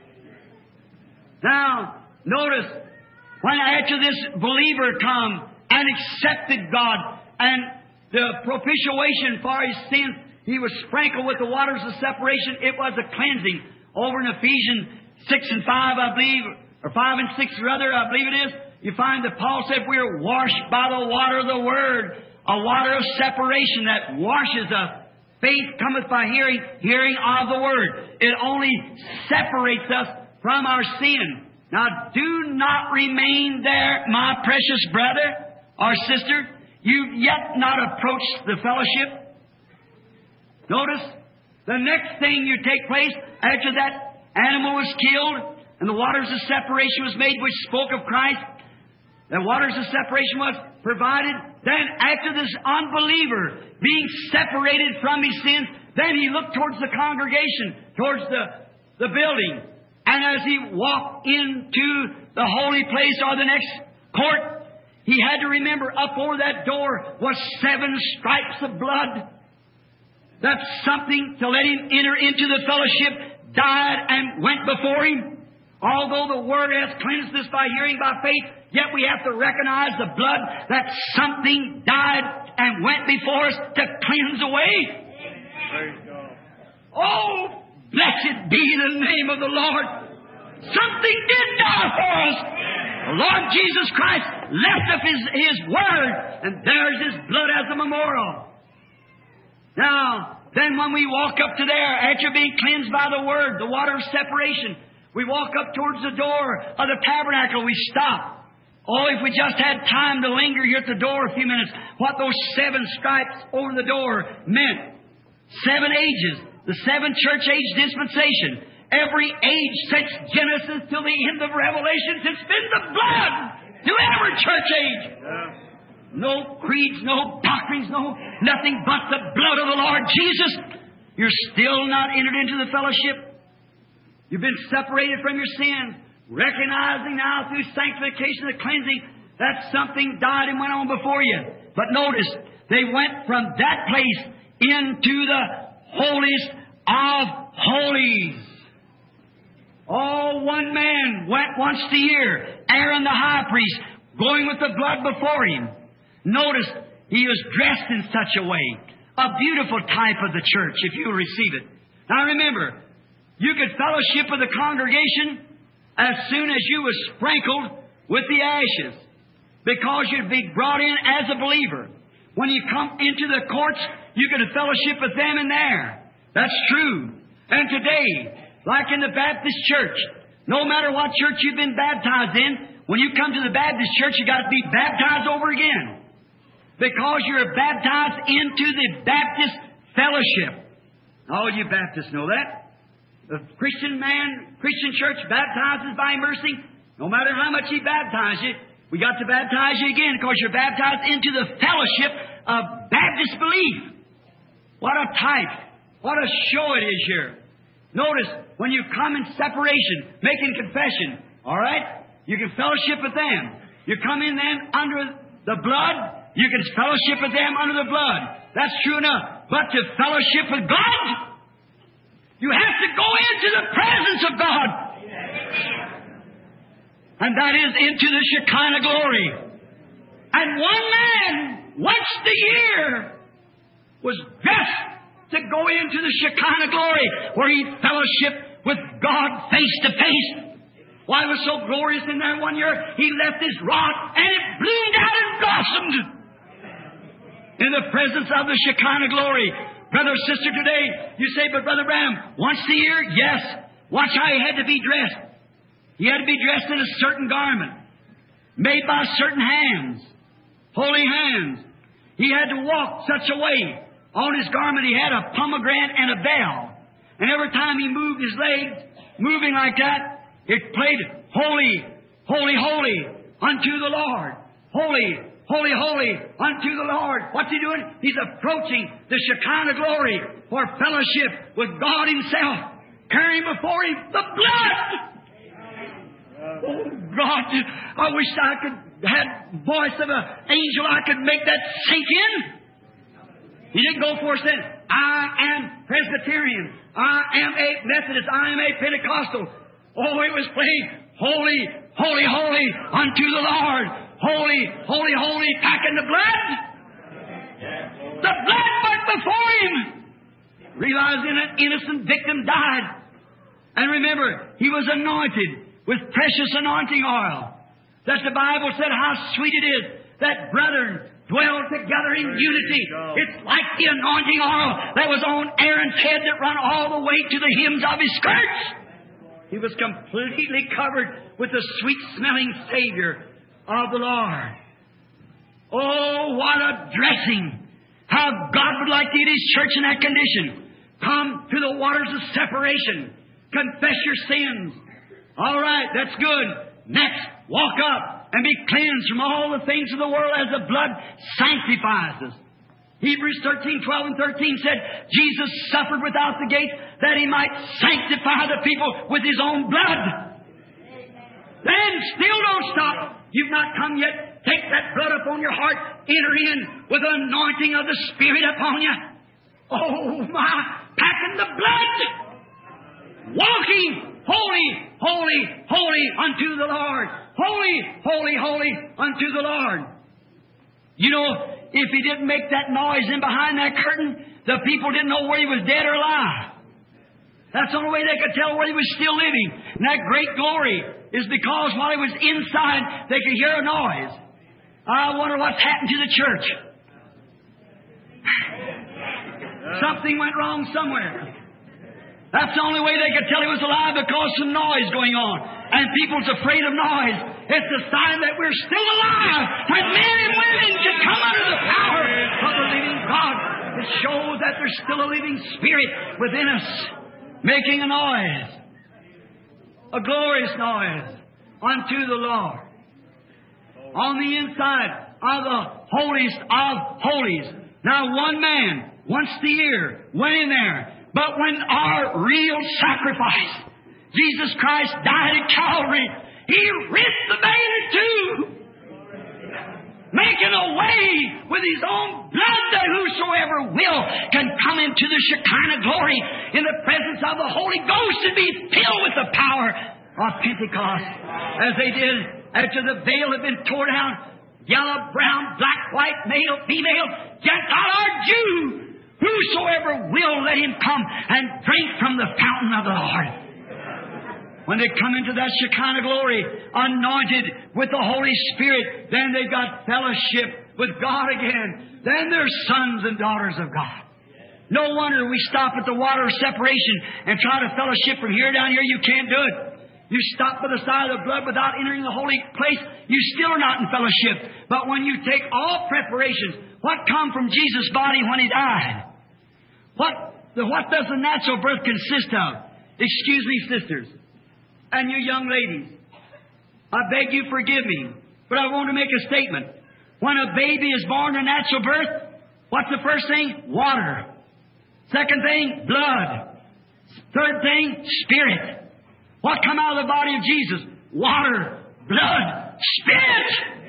Now, notice, when after this believer come and accepted God and the propitiation for his sins, he was sprinkled with the waters of separation. It was a cleansing. Over in Ephesians six and five, I believe, or five and six rather, I believe it is, you find that Paul said we're washed by the water of the Word, a water of separation that washes us. Faith cometh by hearing, hearing of the Word. It only separates us from our sin. Now, do not remain there, my precious brother or sister. You've yet not approached the fellowship. Notice, the next thing you take place after that animal was killed and the waters of separation was made, which spoke of Christ. The waters of separation was provided. Then, after this unbeliever being separated from his sins, then he looked towards the congregation, towards the, the building. And as he walked into the holy place or the next court, he had to remember up over that door was seven stripes of blood. That's something to let him enter into the fellowship, died and went before him. Although the Word has cleansed us by hearing by faith, yet we have to recognize the blood that something died and went before us to cleanse away. Praise God. Oh, blessed be the name of the Lord. Something did die for us. The Lord Jesus Christ left up His, His Word, and there's His blood as a memorial. Now, then when we walk up to there, after being cleansed by the Word, the water of separation, we walk up towards the door of the tabernacle, we stop. Oh, if we just had time to linger here at the door a few minutes, what those seven stripes over the door meant. Seven ages. The seven church age dispensation. Every age since Genesis till the end of Revelation, it's been the blood to every church age. no creeds, no doctrines, no nothing but the blood of the Lord Jesus, you're still not entered into the fellowship. You've been separated from your sin, recognizing now through sanctification and cleansing that something died and went on before you. But notice, they went from that place into the holiest of holies. All one man went once a year, Aaron the high priest, going with the blood before him. Notice, he was dressed in such a way, a beautiful type of the church, if you will receive it. Now remember, you could fellowship with the congregation as soon as you was sprinkled with the ashes, because you'd be brought in as a believer. When you come into the courts, you could fellowship with them in there. That's true. And today, like in the Baptist church, no matter what church you've been baptized in, when you come to the Baptist church, you got to be baptized over again, because you're baptized into the Baptist fellowship. All you Baptists know that. The Christian man, Christian church baptizes by mercy. No matter how much he baptized you, we got to baptize you again, because you're baptized into the fellowship of Baptist belief. What a type. What a show it is here. Notice, when you come in separation, making confession, all right, you can fellowship with them. You come in then under the blood, you can fellowship with them under the blood. That's true enough. But to fellowship with God, you have to go into the presence of God. And that is into the Shekinah glory. And one man, once a year, was dressed to go into the Shekinah glory, where he fellowshiped with God face to face. Why, it was so glorious in there one year, he left his rod and it bloomed out and blossomed in the presence of the Shekinah glory. Brother or sister, today, you say, but Brother Branham, once a year? Yes. Watch how he had to be dressed. He had to be dressed in a certain garment, made by certain hands, holy hands. He had to walk such a way. On his garment he had a pomegranate and a bell. And every time he moved his legs, moving like that, it played holy, holy, holy unto the Lord. Holy, holy, holy unto the Lord. What's he doing? He's approaching the Shekinah glory for fellowship with God Himself, carrying before him the blood. Oh God, I wish I could have the voice of an angel. I could make that sink in. He didn't go for it saying, I am Presbyterian, I am a Methodist, I am a Pentecostal. Oh, it was playing holy, holy, holy unto the Lord. Holy, holy, holy, packing the blood. The blood went before him. Realizing an innocent victim died. And remember, he was anointed with precious anointing oil. That the Bible said how sweet it is that brethren dwell together in unity. It's like the anointing oil that was on Aaron's head that ran all the way to the hems of his skirts. He was completely covered with the sweet-smelling Savior of the Lord. Oh, what a dressing! How God would like to get His church in that condition. Come to the waters of separation. Confess your sins. All right, that's good. Next, walk up and be cleansed from all the things of the world as the blood sanctifies us. Hebrews thirteen, twelve and thirteen said, Jesus suffered without the gate that He might sanctify the people with His own blood. Then still don't stop. You've not come yet. Take that blood upon your heart. Enter in with the anointing of the Spirit upon you. Oh my, packing the blood. Walking holy, holy, holy unto the Lord. Holy, holy, holy unto the Lord. You know, if He didn't make that noise in behind that curtain, the people didn't know whether He was dead or alive. That's the only way they could tell whether He was still living. And that great glory is because while He was inside, they could hear a noise. I wonder what's happened to the church. Something went wrong somewhere. That's the only way they could tell He was alive, because some noise going on. And people's afraid of noise. It's a sign that we're still alive. And men and women can come under the power of the living God. It shows that there's still a living Spirit within us, making a noise. A glorious noise unto the Lord. On the inside of the holiest of holies. Now one man, once a year, went in there. But when our real sacrifice, Jesus Christ died at Calvary, He ripped the veil in two, making a way with His own blood that whosoever will can come into the Shekinah glory in the presence of the Holy Ghost and be filled with the power of Pentecost, as they did after the veil had been torn down. Yellow, brown, black, white, male, female, Gentile or Jew, whosoever will, let him come and drink from the fountain of the Lord. When they come into that Shekinah glory, anointed with the Holy Spirit, then they've got fellowship with God again. Then they're sons and daughters of God. No wonder we stop at the water of separation and try to fellowship from here down here. You can't do it. You stop by the side of the blood without entering the holy place, you still are not in fellowship. But when you take all preparations, what come from Jesus' body when He died? What, what does the natural birth consist of? Excuse me, sisters, and you young ladies, I beg you forgive me, but I want to make a statement. When a baby is born to natural birth, what's the first thing? Water. Second thing, blood. Third thing, spirit. What come out of the body of Jesus? Water, blood, spirit.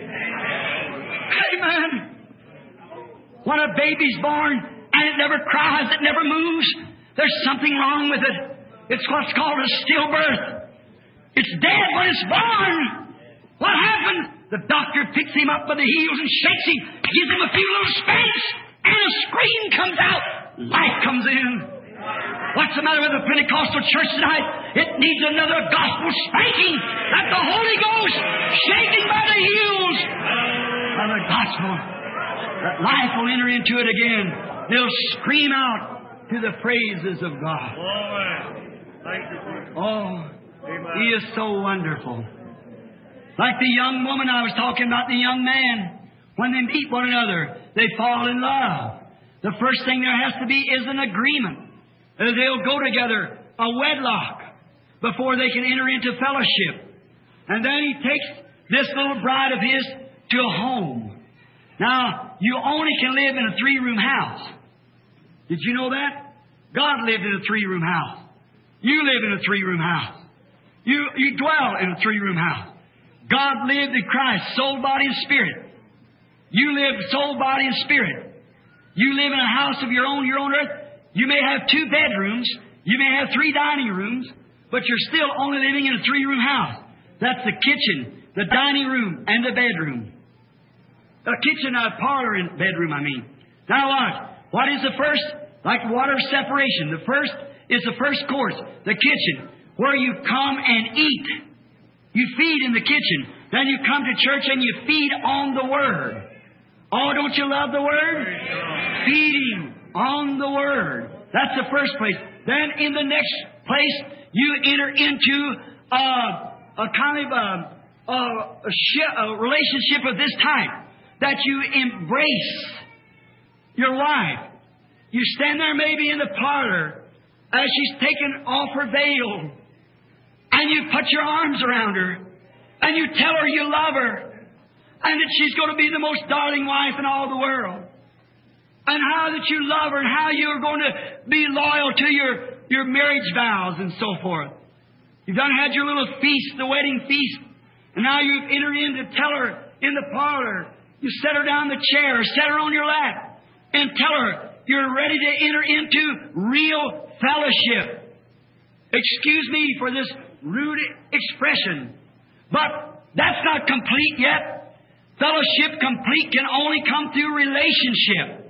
Amen. When a baby's born and it never cries, it never moves, there's something wrong with it. It's what's called a stillbirth. It's dead when it's born. What happens? The doctor picks him up by the heels and shakes him, gives him a few little spanks, and a scream comes out. Life comes in. What's the matter with the Pentecostal church tonight? It needs another gospel spanking that the Holy Ghost, shaking by the heels of the gospel, that life will enter into it again. They'll scream out to the praises of God. Oh, He is so wonderful. Like the young woman I was talking about, the young man, when they meet one another, they fall in love. The first thing there has to be is an agreement. They'll go together, a wedlock, before they can enter into fellowship. And then He takes this little bride of His to a home. Now, you only can live in a three-room house. Did you know that? God lived in a three-room house. You live in a three-room house. You, you dwell in a three-room house. God lived in Christ, soul, body, and spirit. You live soul, body, and spirit. You live in a house of your own, your own earth. You may have two bedrooms, you may have three dining rooms, but you're still only living in a three-room house. That's the kitchen, the dining room, and the bedroom. A kitchen, a parlor, and bedroom, I mean. Now what? What is the first? Like water separation. The first is the first course, the kitchen, where you come and eat. You feed in the kitchen. Then you come to church and you feed on the Word. Oh, don't you love the Word? Feeding on the Word. That's the first place. Then in the next place, you enter into a, a kind of a, a, a, sh- a relationship of this type, that you embrace your wife. You stand there maybe in the parlor as she's taken off her veil, and you put your arms around her, and you tell her you love her, and that she's going to be the most darling wife in all the world. And how that you love her, and how you're going to be loyal to your, your marriage vows and so forth. You've done had your little feast, the wedding feast, and now you've entered in to tell her in the parlor. You set her down in the chair, set her on your lap, and tell her you're ready to enter into real fellowship. Excuse me for this rude expression, but that's not complete yet. Fellowship complete can only come through relationship.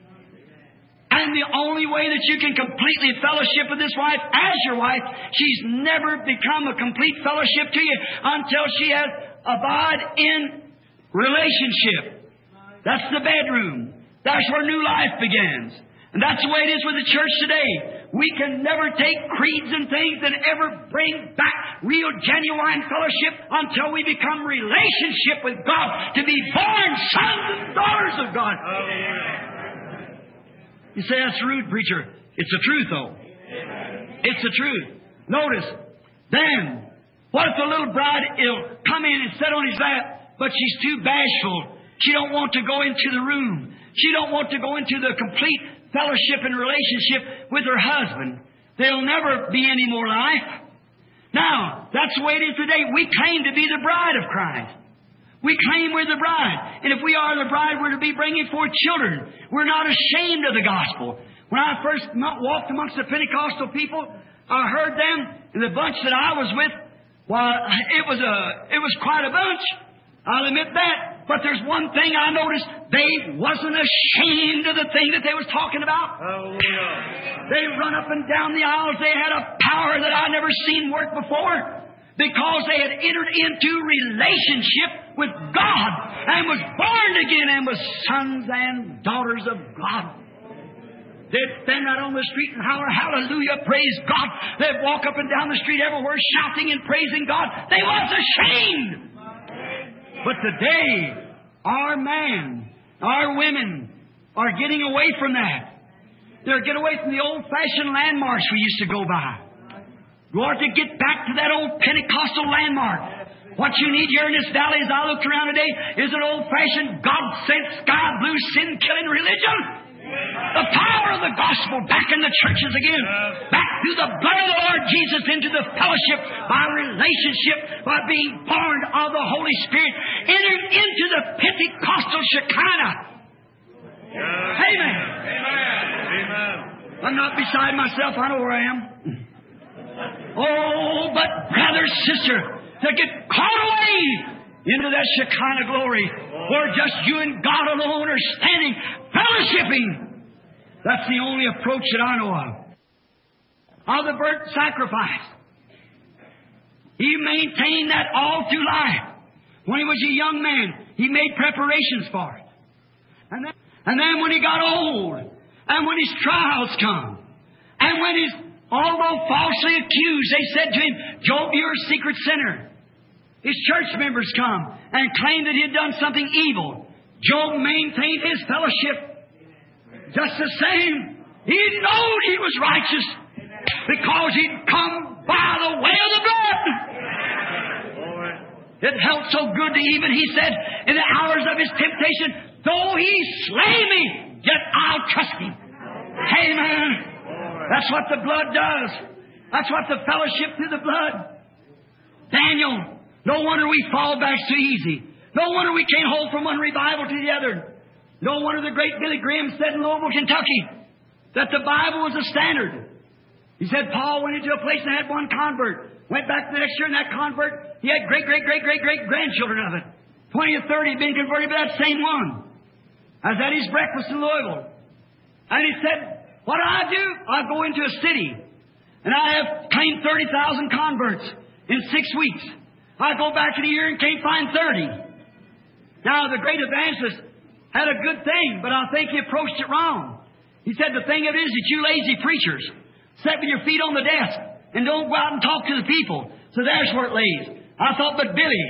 And the only way that you can completely fellowship with this wife as your wife, she's never become a complete fellowship to you until she has abide in relationship. That's the bedroom. That's where new life begins. And that's the way it is with the church today. We can never take creeds and things and ever bring back real, genuine fellowship until we become relationship with God, to be born sons and daughters of God. You say, that's rude, preacher. It's the truth, though. It's the truth. Notice, then, what if the little bride will come in and sit on his lap, but she's too bashful, She don't want to go into the room. She don't want to go into the complete fellowship and relationship with her husband. There'll never be any more life. Now, that's the way it is today. We claim to be the bride of Christ. We claim we're the bride. And if we are the bride, we're to be bringing forth children. We're not ashamed of the gospel. When I first walked amongst the Pentecostal people, I heard them, and the bunch that I was with, well, it was a, it was quite a bunch. I'll admit that. But there's one thing I noticed. They wasn't ashamed of the thing that they was talking about. Hallelujah. They run up and down the aisles. They had a power that I never seen work before. Because they had entered into relationship with God and was born again and was sons and daughters of God. They'd stand out on the street and holler, hallelujah, praise God. They'd walk up and down the street everywhere shouting and praising God. They was ashamed. But today, our men, our women are getting away from that. They're getting away from the old-fashioned landmarks we used to go by. You ought to get back to that old Pentecostal landmark. What you need here in this valley, as I looked around today, is an old-fashioned, God-sent, sky-blue, sin-killing religion. The power of the gospel back in the churches again. Back through the blood of the Lord Jesus into the fellowship by relationship, by being born of the Holy Spirit. Entered into the Pentecostal Shekinah. Amen. Amen. I'm not beside myself. I know where I am. Oh, but brother, sister, to get caught away into that Shekinah glory where just you and God alone are standing, fellowshipping. That's the only approach that I know of. Of the burnt sacrifice. He maintained that all through life. When he was a young man, he made preparations for it. And then, and then when he got old, and when his trials come, and when he's, although falsely accused, they said to him, Job, you're a secret sinner. His church members come and claim that he had done something evil. Job maintained his fellowship just the same. He knowed he was righteous because he'd come by the way of the blood. It felt so good to even, he said, in the hours of his temptation, though he slay me, yet I'll trust him. Amen. That's what the blood does. That's what the fellowship through the blood. Daniel, no wonder we fall back so easy. No wonder we can't hold from one revival to the other. No wonder the great Billy Graham said in Louisville, Kentucky, that the Bible was a standard. He said Paul went into a place and had one convert. Went back the next year, and that convert, he had great, great, great, great, great grandchildren of it. Twenty or thirty had been converted by that same one. I was at his breakfast in Louisville. And he said, what do I do? I go into a city, and I have claimed thirty thousand converts in six weeks. I go back in a year and can't find thirty. Now, the great evangelist had a good thing, but I think he approached it wrong. He said, the thing of it is that you lazy preachers sit with your feet on the desk and don't go out and talk to the people. So there's where it lays. I thought, but Billy,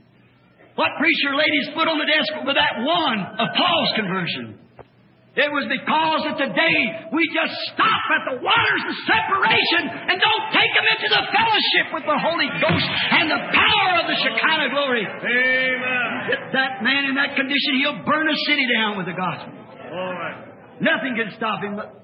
what preacher laid his foot on the desk with that one of Paul's conversion? It was because that today we just stop at the waters of separation and don't take them into the fellowship with the Holy Ghost and the power of the Shekinah glory. Amen. Get that man in that condition, he'll burn a city down with the gospel. All right. Nothing can stop him. But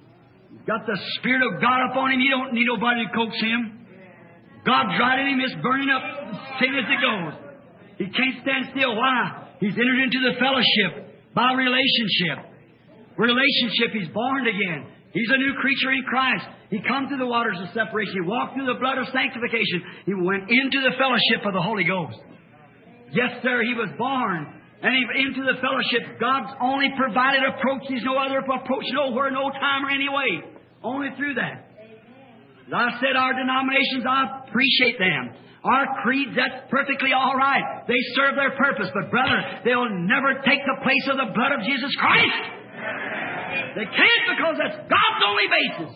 got the Spirit of God upon him. You don't need nobody to coax him. God's right in him. It's burning up same as it goes. He can't stand still. Why? He's entered into the fellowship by relationship. Relationship, he's born again. He's a new creature in Christ. He come through the waters of separation. He walked through the blood of sanctification. He went into the fellowship of the Holy Ghost. Yes, sir, he was born. And he into the fellowship. God's only provided approach. There's no other approach, nowhere, no time, or any way. Only through that. As I said, our denominations, I appreciate them. Our creeds, that's perfectly all right. They serve their purpose. But, brother, they'll never take the place of the blood of Jesus Christ. They can't, because that's God's only basis.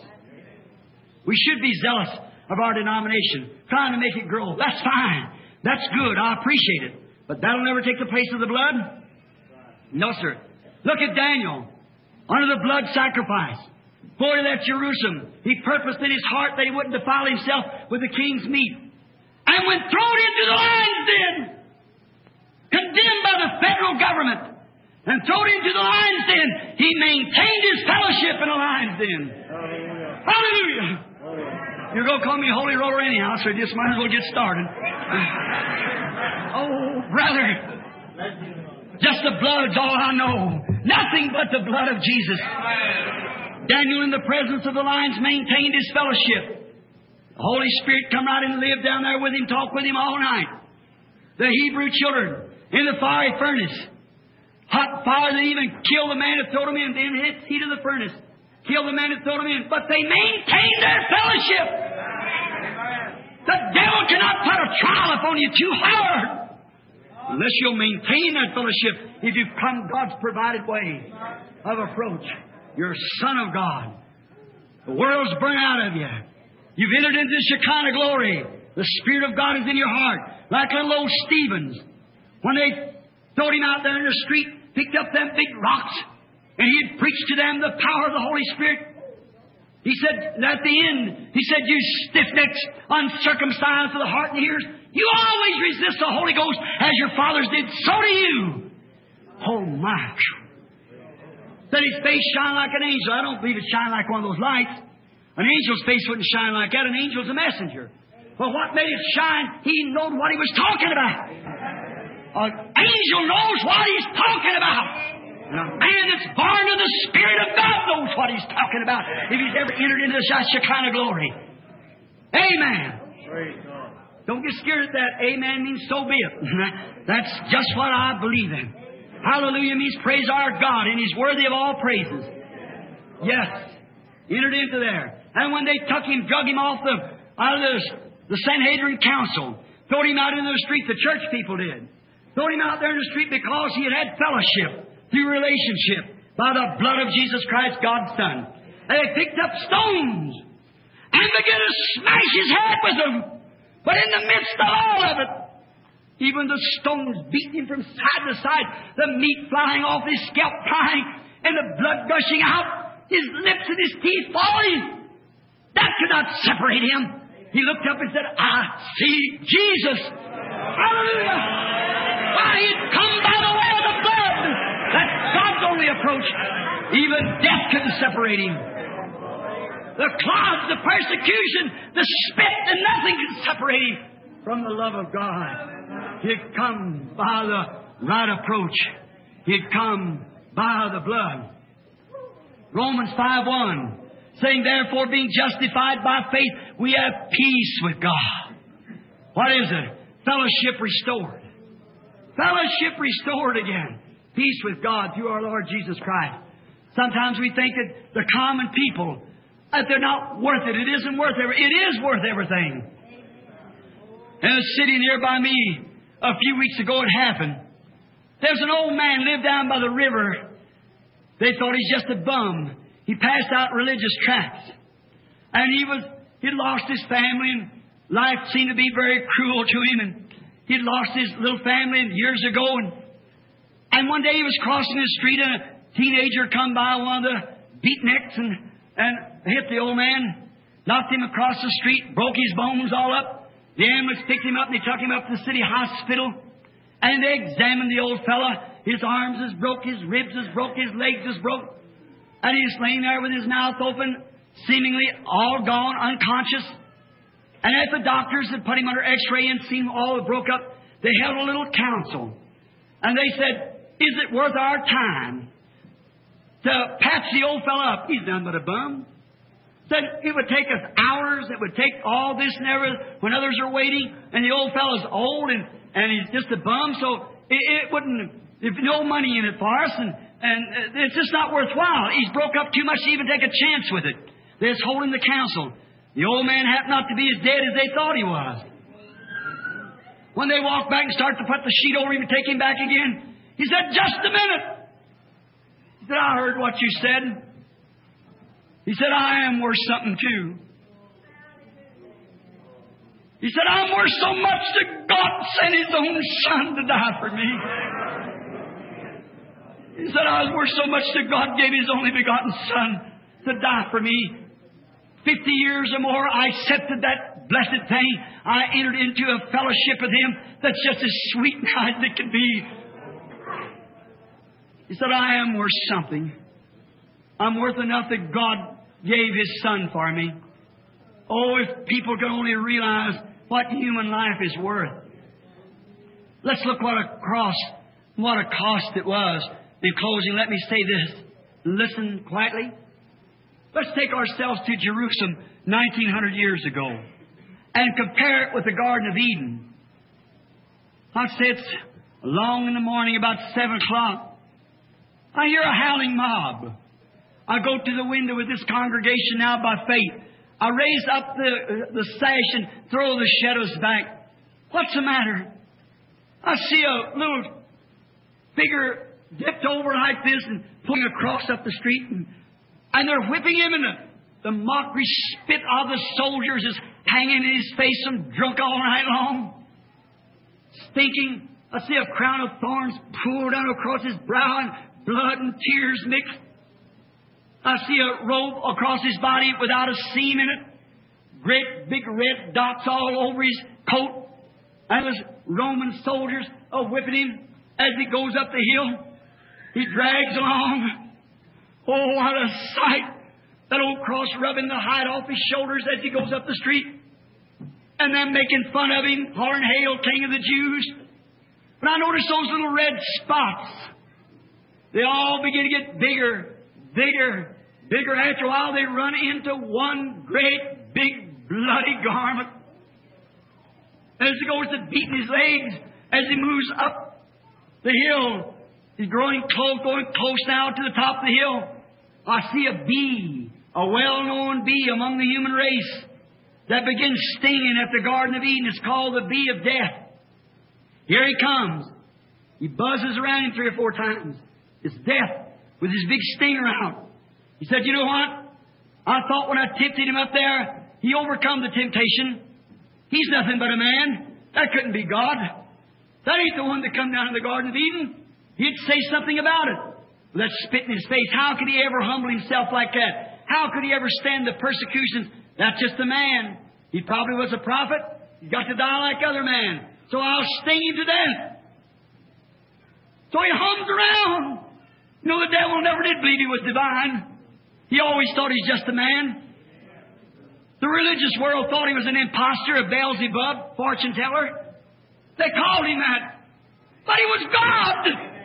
We should be zealous of our denomination, trying to make it grow. That's fine. That's good. I appreciate it. But that'll never take the place of the blood? No, sir. Look at Daniel. Under the blood sacrifice. Boy, that Jerusalem. He purposed in his heart that he wouldn't defile himself with the king's meat. And when thrown into the lion's den, condemned by the federal government, and thrown into the lion's den, he maintained his fellowship in the lion's den. Hallelujah. Hallelujah! Hallelujah. You're going to call me a holy roller anyhow, so you just might as well get started. Oh, brother, just the blood's all I know. Nothing but the blood of Jesus. Daniel, in the presence of the lions, maintained his fellowship. The Holy Spirit come right and lived down there with him, talked with him all night. The Hebrew children in the fiery furnace. Hot fire that even killed the man that threw them in. Then hit heat of the furnace. Killed the man that threw them in. But they maintained their fellowship. The devil cannot put a trial upon you too hard unless you'll maintain that fellowship. If you've come God's provided way of approach, you're a son of God. The world's burnt out of you. You've entered into the Shekinah glory. The Spirit of God is in your heart. Like little old Stevens. When they throwed him out there in the street, picked up them big rocks, and he'd preach to them the power of the Holy Spirit. He said, at the end, he said, you stiff-necked, uncircumcised of the heart and ears, you always resist the Holy Ghost as your fathers did, so do you. Oh, my. Said his face shine like an angel. I don't believe it shine like one of those lights. An angel's face wouldn't shine like that. An angel's a messenger. Well, what made it shine? He knew what he was talking about. An angel knows what he's talking about. And a man that's born of the Spirit of God knows what he's talking about if he's ever entered into the Shekinah glory. Amen. Praise God. Don't get scared at that. Amen means so be it. That's just what I believe in. Hallelujah means praise our God, and He's worthy of all praises. Yes. Entered into there. And when they took him, drug him off the, out of the, the Sanhedrin Council, threw him out into the street, the church people did. Threw him out there in the street because he had had fellowship through relationship by the blood of Jesus Christ, God's Son. And they picked up stones and began to smash his head with them. But in the midst of all of it, even the stones beat him from side to side, the meat flying off his scalp, flying, and the blood gushing out, his lips and his teeth falling. That could not separate him. He looked up and said, I see Jesus. Hallelujah. Why, he'd come by the way of the blood. That's God's only approach. Even death couldn't separate him. The clouds, the persecution, the spit, and nothing can separate him from the love of God. He'd come by the right approach. He'd come by the blood. Romans five one, saying, therefore, being justified by faith, we have peace with God. What is it? Fellowship restored. Fellowship restored again. Peace with God through our Lord Jesus Christ. Sometimes we think that the common people, that they're not worth it. It isn't worth everything. It is worth everything. In a city nearby me, a few weeks ago it happened. There's an old man lived down by the river. They thought he's just a bum. He passed out religious tracts. And he was, he'd lost his family, and life seemed to be very cruel to him. And he'd lost his little family years ago. And, and one day he was crossing the street, and a teenager come by one of the beatniks and, and hit the old man, knocked him across the street, broke his bones all up. The ambulance picked him up, and they took him up to the city hospital. And they examined the old fella. His arms is broke, his ribs is broke, his legs is broke. And he's laying there with his mouth open, seemingly all gone, unconscious. And as the doctors had put him under x-ray and seen all broke up, they held a little council. And they said, is it worth our time to patch the old fella up? He's nothing but a bum. Said it would take us hours, it would take all this and everything when others are waiting, and the old fella's old and, and he's just a bum, so it, it wouldn't, there's no money in it for us, and, and it's just not worthwhile. He's broke up too much to even take a chance with it. They're just holding the council. The old man happened not to be as dead as they thought he was. When they walked back and started to put the sheet over him and take him back again, he said, just a minute. He said, I heard what you said. He said, I am worth something too. He said, I'm worth so much that God sent His own Son to die for me. He said, I was worth so much that God gave His only begotten Son to die for me. fifty years or more, I accepted that blessed thing. I entered into a fellowship with Him that's just as sweet as it can be. He said, I am worth something. I'm worth enough that God gave His Son for me. Oh, if people could only realize what human life is worth. Let's look what a cross, what a cost it was. In closing, let me say this. Listen quietly. Let's take ourselves to Jerusalem nineteen hundred years ago and compare it with the Garden of Eden. I say it's long in the morning, about seven o'clock. I hear a howling mob. I go to the window with this congregation now by faith. I raise up the, the sash and throw the shadows back. What's the matter? I see a little figure dipped over like this and pulling across up the street. And, and they're whipping him, and the, the mockery spit of the soldiers is hanging in his face and drunk all night long. Stinking. I see a crown of thorns poured down across his brow and blood and tears mixed. I see a robe across his body without a seam in it. Great big red dots all over his coat. And there's Roman soldiers are whipping him as he goes up the hill. He drags along. Oh, what a sight. That old cross rubbing the hide off his shoulders as he goes up the street. And them making fun of him, hollering, Hail, King of the Jews. But I notice those little red spots. They all begin to get bigger, bigger, bigger. After a while, they run into one great, big, bloody garment. As he goes to beating his legs, as he moves up the hill, he's growing close, going close now to the top of the hill. I see a bee, a well-known bee among the human race that begins stinging at the Garden of Eden. It's called the bee of death. Here he comes. He buzzes around him three or four times. It's death with his big stinger out. He said, you know what? I thought when I tipped him up there, he overcome the temptation. He's nothing but a man. That couldn't be God. That ain't the one that come down in the Garden of Eden. He'd say something about it. Let's spit in his face. How could he ever humble himself like that? How could he ever stand the persecutions? That's just a man. He probably was a prophet. He's got to die like other men. So I'll sting him to death. So he hums around. You know, the devil never did believe he was divine. He always thought he's just a man. The religious world thought he was an impostor, a Beelzebub, fortune teller. They called him that. But he was God.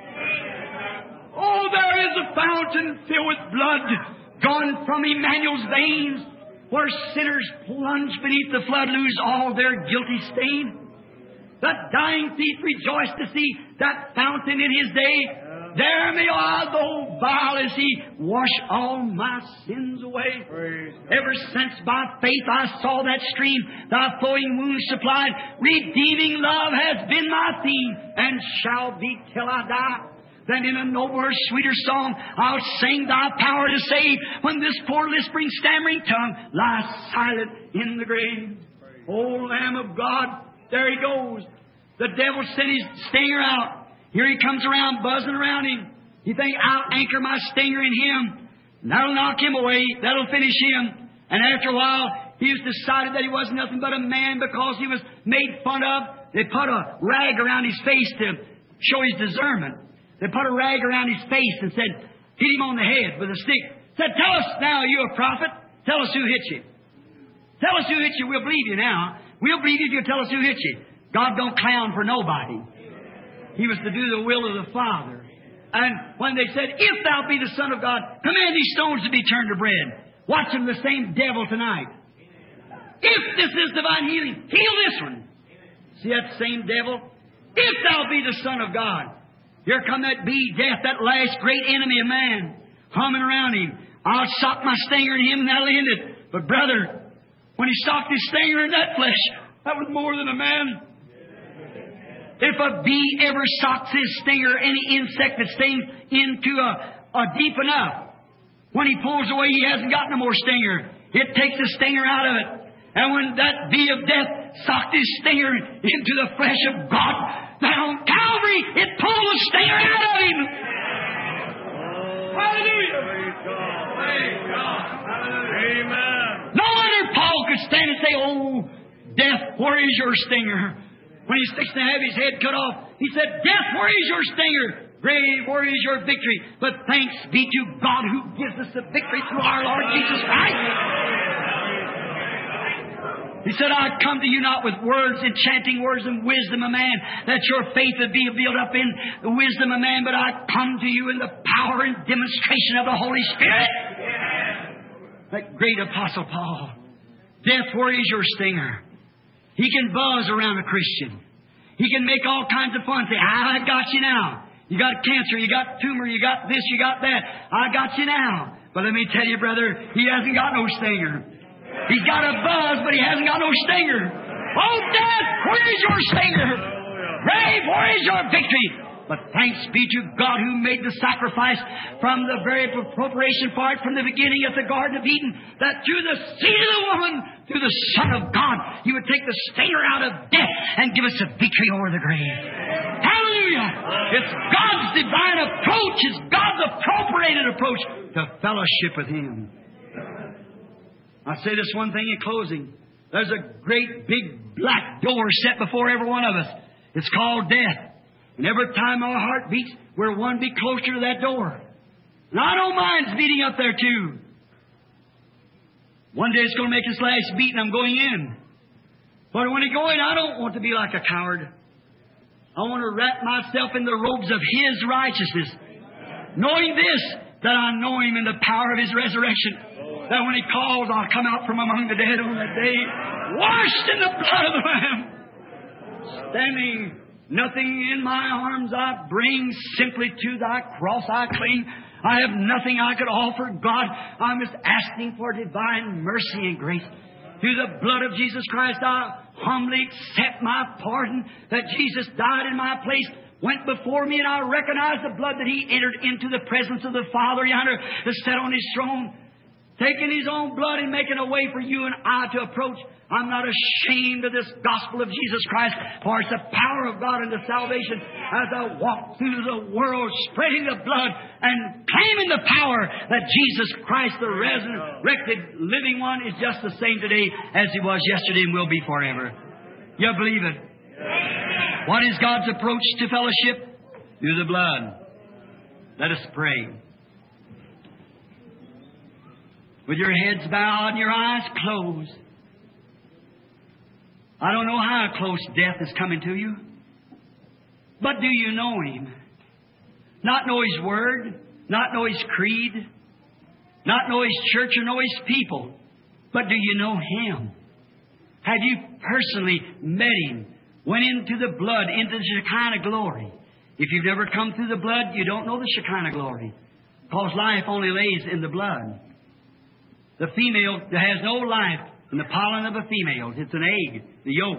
Oh, there is a fountain filled with blood gone from Emmanuel's veins, where sinners plunge beneath the flood, lose all their guilty stain. That dying thief rejoiced to see that fountain in his day. There may I, though vile as he, wash all my sins away. Praise Ever since by faith I saw that stream, thy flowing wounds supplied, redeeming love has been my theme, and shall be till I die. Then in a nobler, sweeter song, I'll sing thy power to save, when this poor lisping, stammering tongue lies silent in the grave. O Lamb of God, there he goes. The devil sent his stinger out. Here he comes around, buzzing around him. You think, I'll anchor my stinger in him. That'll knock him away. That'll finish him. And after a while, he was decided that he wasn't nothing but a man because he was made fun of. They put a rag around his face to show his discernment. They put a rag around his face and said, hit him on the head with a stick. Said, tell us now, you a prophet. Tell us who hit you. Tell us who hit you. We'll believe you now. We'll believe you if you tell us who hit you. God don't clown for nobody. He was to do the will of the Father. And when they said, if thou be the Son of God, command these stones to be turned to bread. Watch him, the same devil tonight. If this is divine healing, heal this one. See that same devil? If thou be the Son of God. Here come that bee, death, that last great enemy of man, humming around him. I'll sock my stinger in him and that'll end it. But brother, when he socked his stinger in that flesh, that was more than a man. If a bee ever socks his stinger, any insect that stings into a, a deep enough, when he pulls away, he hasn't got no more stinger. It takes the stinger out of it. And when that bee of death socked his stinger into the flesh of God, that on Calvary, it pulled the stinger out of him. Hallelujah. Praise God. Praise God. Hallelujah. Amen. No say, "Oh, death, where is your stinger?" When he's fixing to have his head cut off, he said, "Death, where is your stinger? Grave, where is your victory?" But thanks be to God who gives us the victory through our Lord Jesus Christ. He said, "I come to you not with words, enchanting words and wisdom of man, that your faith would be built up in the wisdom of man, but I come to you in the power and demonstration of the Holy Spirit." That great Apostle Paul. Death, where is your stinger? He can buzz around a Christian. He can make all kinds of fun. Say, "I got you now. You got cancer, you got tumor, you got this, you got that. I got you now." But let me tell you, brother, he hasn't got no stinger. He's got a buzz, but he hasn't got no stinger. "Oh, death, where is your stinger? Grave, where is your victory?" But thanks be to God who made the sacrifice from the very appropriation part from the beginning at the Garden of Eden, that through the seed of the woman, through the Son of God, He would take the stinger out of death and give us a victory over the grave. Hallelujah! It's God's divine approach. It's God's appropriated approach to fellowship with Him. I'll say this one thing in closing. There's a great big black door set before every one of us. It's called death. And every time our heart beats, we're one beat closer to that door. And I don't mind beating up there too. One day it's going to make its last beat and I'm going in. But when I go in, I don't want to be like a coward. I want to wrap myself in the robes of His righteousness. Knowing this, that I know Him in the power of His resurrection. That when He calls, I'll come out from among the dead on that day, washed in the blood of the Lamb. Standing, nothing in my arms I bring, simply to Thy cross I cling. I have nothing I could offer, God. I'm just asking for divine mercy and grace. Through the blood of Jesus Christ, I humbly accept my pardon, that Jesus died in my place, went before me, and I recognize the blood that He entered into the presence of the Father yonder to sit on His throne, taking His own blood and making a way for you and I to approach. I'm not ashamed of this gospel of Jesus Christ, for it's the power of God unto salvation as I walk through the world spreading the blood and claiming the power that Jesus Christ, the resurrected living one, is just the same today as He was yesterday and will be forever. You believe it? What is God's approach to fellowship? Through the blood. Let us pray. With your heads bowed and your eyes closed. I don't know how close death is coming to you, but do you know Him? Not know His Word, not know His creed, not know His church or know His people, but do you know Him? Have you personally met Him, went into the blood, into the Shekinah glory? If you've never come through the blood, you don't know the Shekinah glory, because life only lays in the blood. The female has no life in the pollen of a female. It's an egg, the yolk.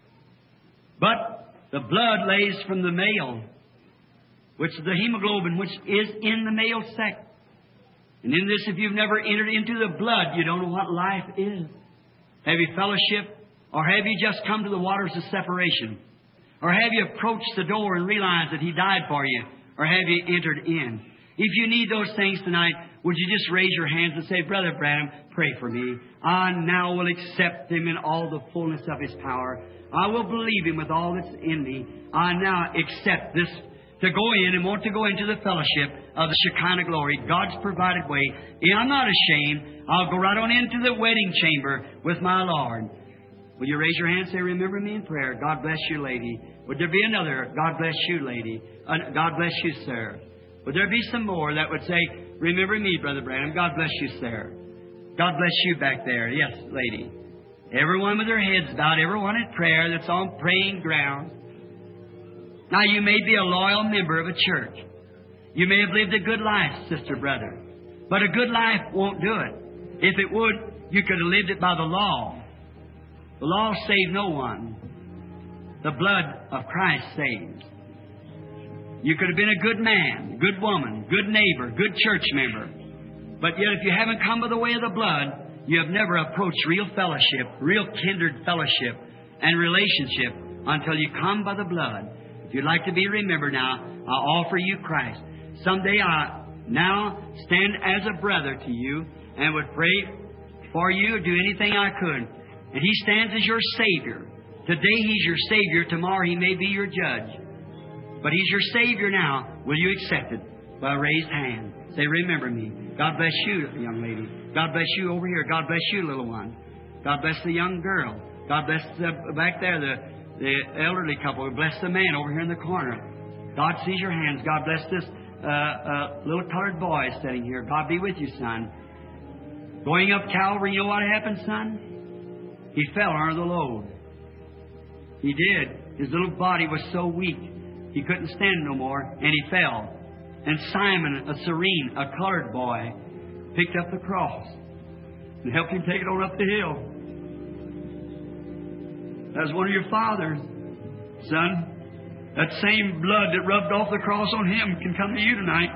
But the blood lays from the male, which is the hemoglobin, which is in the male sex. And in this, if you've never entered into the blood, you don't know what life is. Have you fellowship, or have you just come to the waters of separation? Or have you approached the door and realized that He died for you? Or have you entered in? If you need those things tonight, would you just raise your hands and say, "Brother Branham, pray for me. I now will accept Him in all the fullness of His power. I will believe Him with all that's in me. I now accept this to go in and want to go into the fellowship of the Shekinah glory, God's provided way. And I'm not ashamed. I'll go right on into the wedding chamber with my Lord." Will you raise your hand and say, "Remember me in prayer. God bless you, lady." Would there be another? "God bless you, lady." Uh, God bless you, sir. Would there be some more that would say, "Remember me, Brother Branham. God bless you, sir." God bless you back there. Yes, lady. Everyone with their heads bowed, everyone in prayer that's on praying ground. Now, you may be a loyal member of a church. You may have lived a good life, sister, brother. But a good life won't do it. If it would, you could have lived it by the law. The law saved no one. The blood of Christ saves. You could have been a good man, good woman, good neighbor, good church member. But yet if you haven't come by the way of the blood, you have never approached real fellowship, real kindred fellowship and relationship until you come by the blood. If you'd like to be remembered now, I offer you Christ. Someday I now stand as a brother to you and would pray for you, do anything I could And He stands as your Savior. Today He's your Savior. Tomorrow He may be your judge. But He's your Savior now. Will you accept it? By a raised hand. Say, remember me. God bless you, young lady. God bless you over here. God bless you, little one. God bless the young girl. God bless the, back there, the, the elderly couple. Bless the man over here in the corner. God sees your hands. God bless this uh, uh, little colored boy sitting here. God be with you, son. Going up Calvary, you know what happened, son? He fell under the load. He did. His little body was so weak, he couldn't stand no more, and he fell. And Simon, a Cyrene, a colored boy, picked up the cross and helped him take it on up the hill. That was one of your fathers, son. That same blood that rubbed off the cross on him can come to you tonight.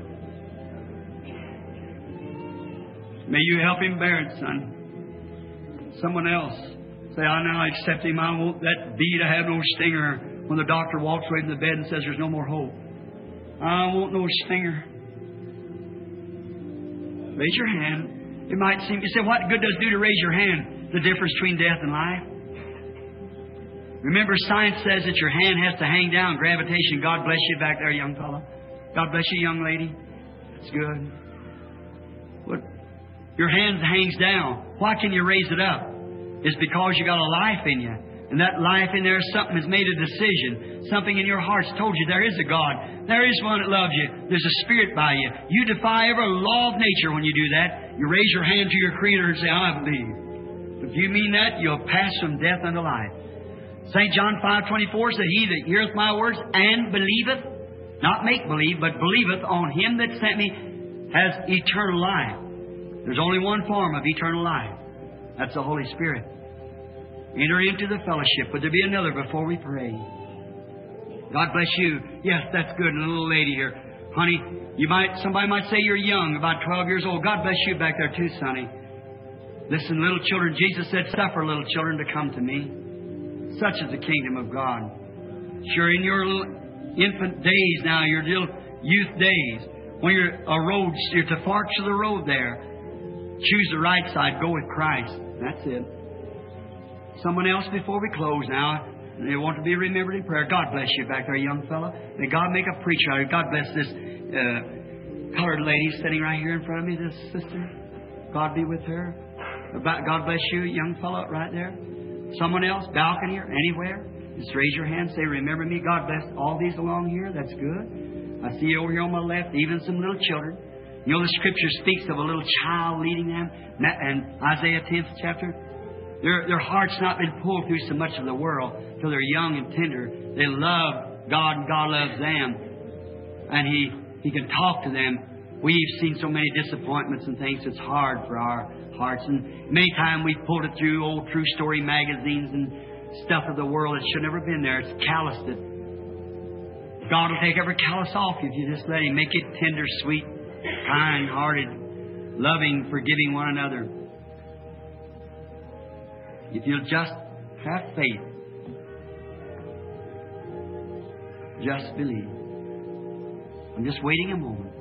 May you help him bear it, son. Someone else say, I now accept him. I want that bee to have no stinger when the doctor walks away from the bed and says there's no more hope. I won't no stinger. Raise your hand. It might seem, you say, what good does it do to raise your hand? The difference between death and life. Remember, science says that your hand has to hang down. Gravitation. God bless you back there, young fellow. God bless you, young lady. That's good. What? Your hand hangs down. Why can you raise it up? It's because you got a life in you. And that life in there, something has made a decision. Something in your heart's told you there is a God. There is one that loves you. There's a Spirit by you. You defy every law of nature when you do that. You raise your hand to your Creator and say, I believe. If you mean that, you'll pass from death unto life. Saint John five twenty-four said, He that heareth my words and believeth, not make believe, but believeth on Him that sent me, has eternal life. There's only one form of eternal life. That's the Holy Spirit. Enter into the fellowship. Would there be another before we pray? God bless you. Yes, that's good. And a little lady here. Honey, you might, somebody might say you're young, about twelve years old. God bless you back there too, sonny. Listen, little children, Jesus said, suffer little children to come to me. Such is the kingdom of God. Sure, in your little infant days now, your little youth days, when you're a road, you're to forks of the road there, choose the right side, go with Christ. That's it. Someone else before we close now. They want to be remembered in prayer. God bless you back there, young fellow. May God make a preacher out of you. God bless this uh, colored lady sitting right here in front of me, this sister. God be with her. God bless you, young fellow, right there. Someone else, balcony or anywhere. Just raise your hand, say, remember me. God bless all these along here. That's good. I see you over here on my left, even some little children. You know, the Scripture speaks of a little child leading them. And Isaiah tenth chapter. Their, their heart's not been pulled through so much of the world till they're young and tender. They love God and God loves them. And He, he can talk to them. We've seen so many disappointments and things. It's hard for our hearts. And many times we've pulled it through old true story magazines and stuff of the world that should never been there. It's calloused it. God will take every callous off you if you just let Him. Make it tender, sweet, kind-hearted, loving, forgiving one another. If you'll just have faith, just believe. I'm just waiting a moment.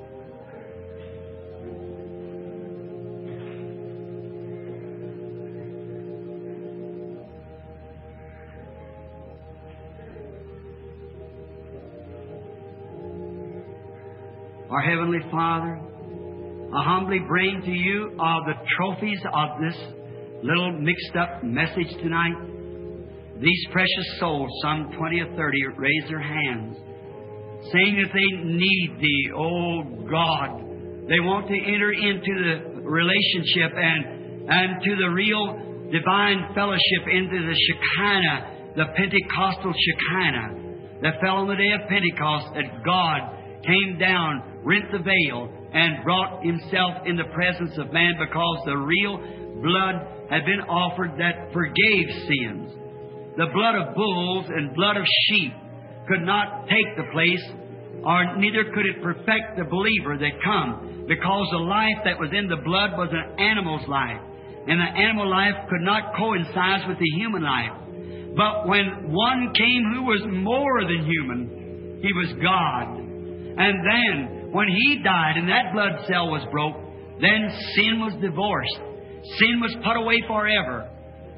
Our Heavenly Father, I humbly bring to you all the trophies of this little mixed up message tonight. These precious souls, some twenty or thirty, raise their hands, saying that they need Thee, oh God. They want to enter into the relationship and, and to the real divine fellowship, into the Shekinah, the Pentecostal Shekinah that fell on the day of Pentecost, that God came down, rent the veil, and brought Himself in the presence of man, because the real blood had been offered that forgave sins. The blood of bulls and blood of sheep could not take the place, or neither could it perfect the believer that come, because the life that was in the blood was an animal's life, and the animal life could not coincide with the human life. But when one came who was more than human, He was God. And then, when He died and that blood cell was broke, then sin was divorced. Sin was put away forever.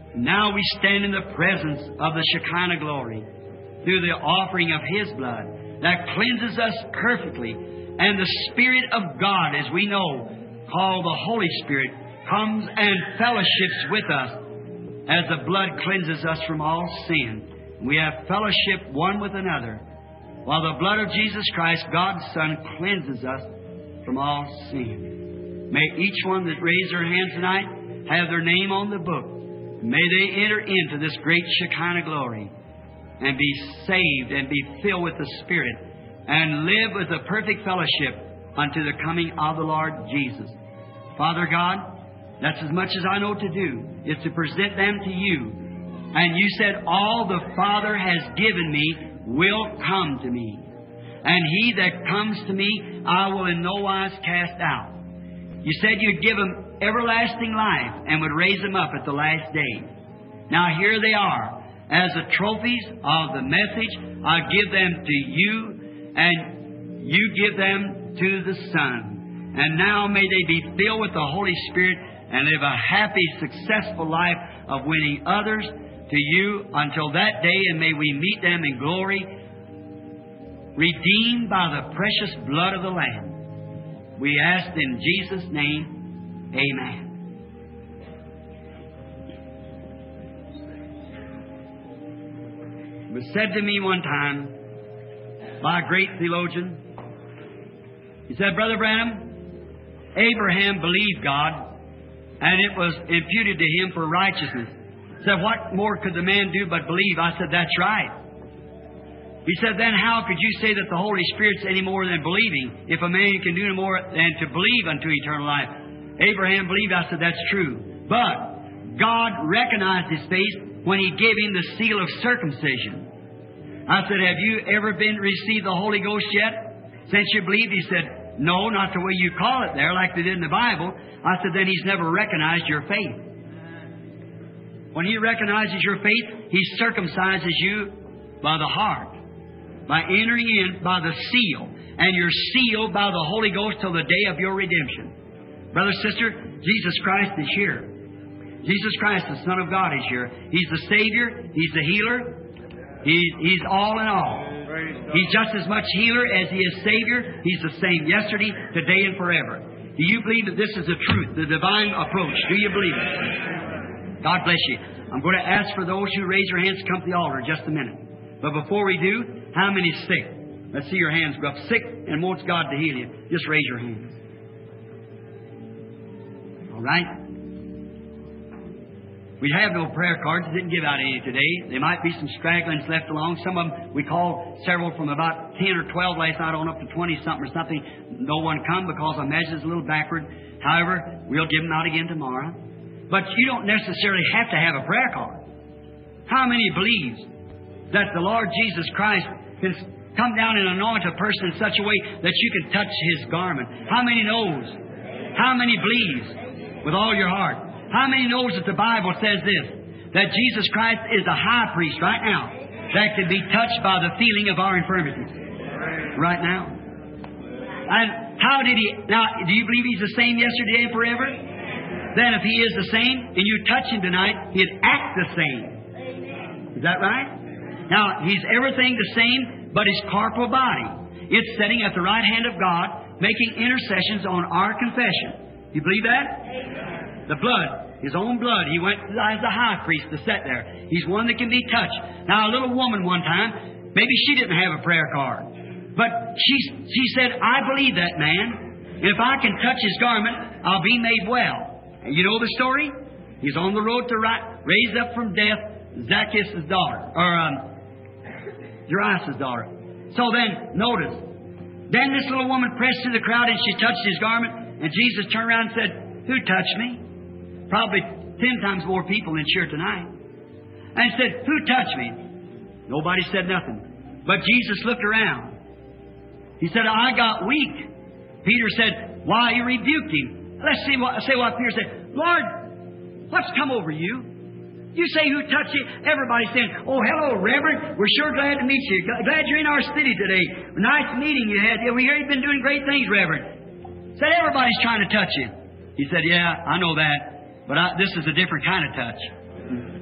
Now we stand in the presence of the Shekinah glory through the offering of His blood that cleanses us perfectly. And the Spirit of God, as we know, called the Holy Spirit, comes and fellowships with us as the blood cleanses us from all sin. We have fellowship one with another, while the blood of Jesus Christ, God's Son, cleanses us from all sin. May each one that raised their hands tonight have their name on the book. May they enter into this great Shekinah glory and be saved and be filled with the Spirit and live with a perfect fellowship unto the coming of the Lord Jesus. Father God, that's as much as I know to do, is to present them to You. And You said, all the Father has given Me will come to Me. And he that comes to Me, I will in no wise cast out. You said You'd give them everlasting life and would raise them up at the last day. Now here they are. As the trophies of the message, I give them to You, and You give them to the Son. And now may they be filled with the Holy Spirit and live a happy, successful life of winning others to You until that day, and may we meet them in glory, redeemed by the precious blood of the Lamb. We ask in Jesus' name, amen. It was said to me one time by a great theologian. He said, Brother Branham, Abraham believed God, and it was imputed to him for righteousness. He said, what more could the man do but believe? I said, that's right. He said, then how could you say that the Holy Spirit's any more than believing if a man can do no more than to believe unto eternal life? Abraham believed. I said, that's true. But God recognized his faith when He gave him the seal of circumcision. I said, have you ever been received the Holy Ghost yet since you believed? He said, no, not the way you call it there, like they did in the Bible. I said, then He's never recognized your faith. When He recognizes your faith, He circumcises you by the heart, by entering in by the seal. And you're sealed by the Holy Ghost till the day of your redemption. Brother, sister, Jesus Christ is here. Jesus Christ, the Son of God, is here. He's the Savior. He's the healer. He's, he's all in all. He's just as much healer as He is Savior. He's the same yesterday, today, and forever. Do you believe that this is the truth, the divine approach? Do you believe it? God bless you. I'm going to ask for those who raise their hands to come to the altar in just a minute. But before we do, how many sick? Let's see your hands go up. Sick and wants God to heal you. Just raise your hands. All right? We have no prayer cards. Didn't give out any today. There might be some stragglers left along. Some of them, we called several from about ten or twelve last night on up to twenty-something or something. No one come because I imagine it's a little backward. However, we'll give them out again tomorrow. But you don't necessarily have to have a prayer card. How many believes that the Lord Jesus Christ can come down and anoint a person in such a way that you can touch His garment? How many knows? How many believes with all your heart? How many knows that the Bible says this, that Jesus Christ is the high priest right now that can be touched by the feeling of our infirmities right now? And how did He, now, do you believe He's the same yesterday and forever? Then if He is the same and you touch Him tonight, He'd act the same. Is that right? Now, He's everything the same, but His corporal body. It's sitting at the right hand of God, making intercessions on our confession. You believe that? The blood, His own blood. He went as the high priest to sit there. He's one that can be touched. Now, a little woman one time, maybe she didn't have a prayer card, but she she said, I believe that man. And if I can touch his garment, I'll be made well. And you know the story? He's on the road to right, raised up from death Zacchaeus' daughter, or um, Jairus' daughter. So then, notice, then this little woman pressed through the crowd and she touched his garment, and Jesus turned around and said, who touched me? Probably ten times more people than here tonight. And he said, who touched me? Nobody said nothing. But Jesus looked around. He said, I got weak. Peter said, why? You rebuked him. Let's see what, say what Peter said. Lord, what's come over you? You say who touched you? Everybody's saying, oh, hello, Reverend. We're sure glad to meet you. Glad you're in our city today. Nice meeting you had. We hear you've been doing great things, Reverend. Said everybody's trying to touch you. He said, yeah, I know that. But I, this is a different kind of touch.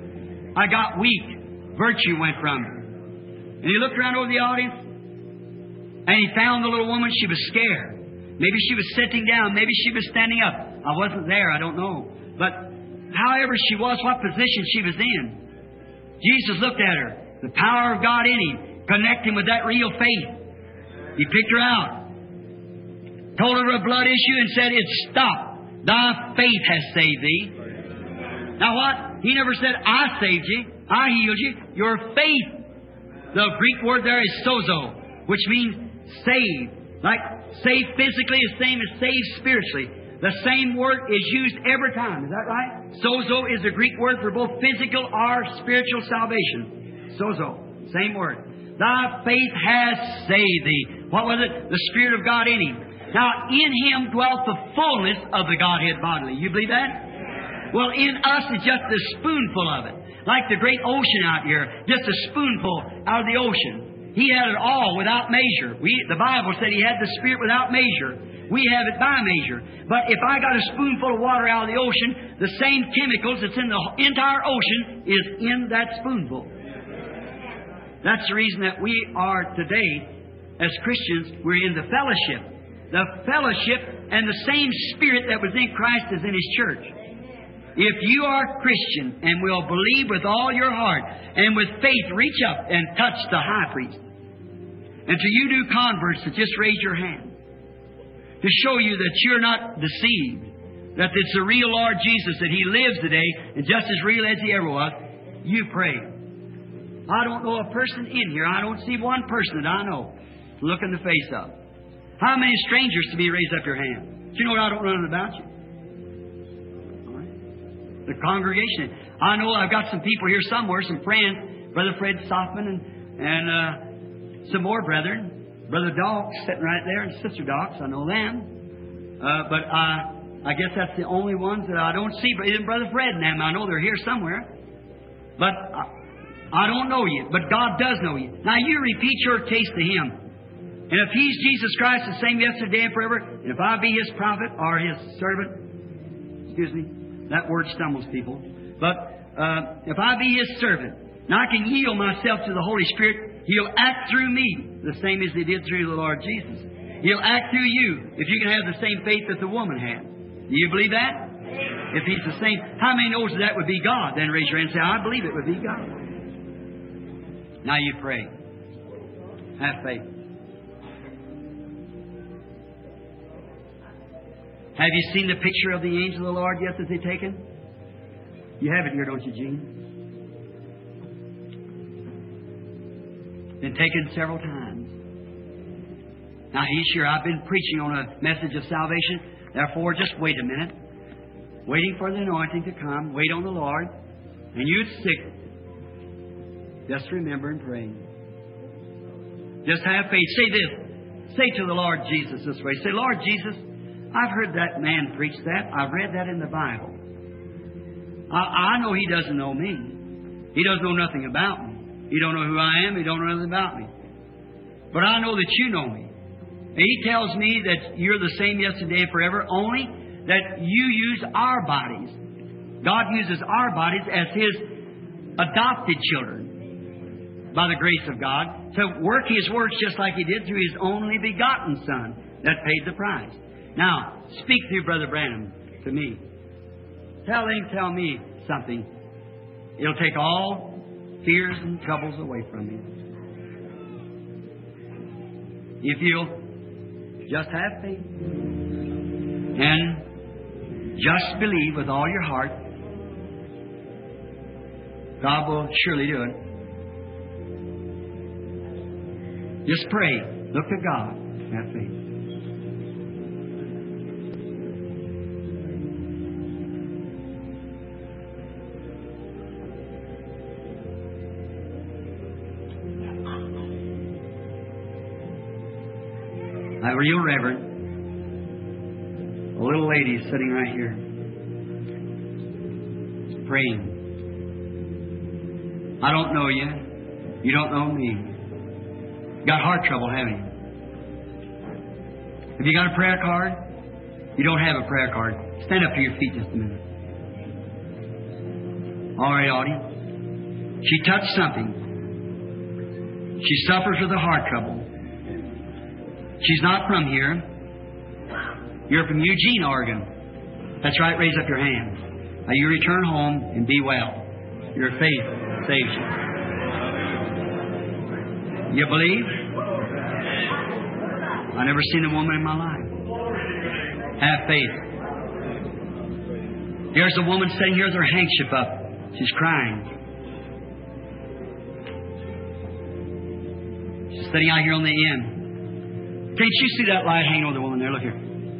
I got weak. Virtue went from me. And he looked around over the audience, and he found the little woman. She was scared. Maybe she was sitting down. Maybe she was standing up. I wasn't there. I don't know. But however she was, what position she was in, Jesus looked at her. The power of God in him. Connect him with that real faith. He picked her out. Told her a blood issue and said, "It's stopped. Thy faith has saved thee." Now what? He never said, "I saved you. I healed you." Your faith. The Greek word there is sozo, which means saved. Like saved physically is the same as saved spiritually. The same word is used every time. Is that right? Sozo is a Greek word for both physical or spiritual salvation. Sozo. Same word. Thy faith has saved thee. What was it? The Spirit of God in him. Now, in him dwelt the fullness of the Godhead bodily. You believe that? Well, in us is just a spoonful of it. Like the great ocean out here. Just a spoonful out of the ocean. He had it all without measure. We, the Bible said He had the Spirit without measure. We have it by measure. But if I got a spoonful of water out of the ocean, the same chemicals that's in the entire ocean is in that spoonful. That's the reason that we are today, as Christians, we're in the fellowship. The fellowship and the same Spirit that was in Christ is in His church. If you are Christian and will believe with all your heart and with faith reach up and touch the high priest, and to you new converts to just raise your hand to show you that you're not deceived, that it's the real Lord Jesus, that He lives today and just as real as He ever was, you pray. I don't know a person in here, I don't see one person that I know look in the face of. How many strangers to be raise up your hand? Do you know what I don't know nothing about you? The congregation. I know I've got some people here somewhere, some friends, Brother Fred Softman and, and uh, some more brethren. Brother Dawkes sitting right there and Sister Dawkes, I know them. Uh, but uh, I guess that's the only ones that I don't see. But even Brother Fred and them, I know they're here somewhere. But I, I don't know you, but God does know you. Now you repeat your case to Him. And if He's Jesus Christ, the same yesterday and forever, and if I be His prophet or His servant, excuse me, that word stumbles people. But uh, if I be His servant, and I can yield myself to the Holy Spirit, He'll act through me the same as He did through the Lord Jesus. He'll act through you if you can have the same faith that the woman had. Do you believe that? If He's the same, how many knows that that would be God? Then raise your hand and say, "I believe it would be God." Now you pray. Have faith. Have you seen the picture of the angel of the Lord yet that they've taken? You have it here, don't you, Gene? Been taken several times. Now, he's sure I've been preaching on a message of salvation. Therefore, just wait a minute. Waiting for the anointing to come. Wait on the Lord. And you're sick. Just remember and pray. Just have faith. Say this. Say to the Lord Jesus this way. Say, "Lord Jesus, I've heard that man preach that. I've read that in the Bible. I, I know he doesn't know me. He doesn't know nothing about me. He don't know who I am. He don't know nothing about me. But I know that you know me. And He tells me that you're the same yesterday and forever, only that you use our bodies. God uses our bodies as His adopted children by the grace of God to work His works just like He did through His only begotten Son that paid the price. Now, speak through Brother Branham to me. Tell him, tell me something. It'll take all fears and troubles away from you. If you'll just have faith and just believe with all your heart, God will surely do it. Just pray. Look to God. Have faith. A real reverend, a little lady sitting right here, praying. I don't know you. You don't know me. Got heart trouble, haven't you? Have you got a prayer card? You don't have a prayer card. Stand up to your feet just a minute. All right, audience. She touched something. She suffers with a heart trouble. She's not from here. You're from Eugene, Oregon. That's right. Raise up your hand. Now you return home and be well. Your faith saves you. You believe? I've never seen a woman in my life. Have faith. Here's a woman sitting here with her handkerchief up. She's crying. She's sitting out here on the end. Can't you see that light hanging over the woman there? Look here.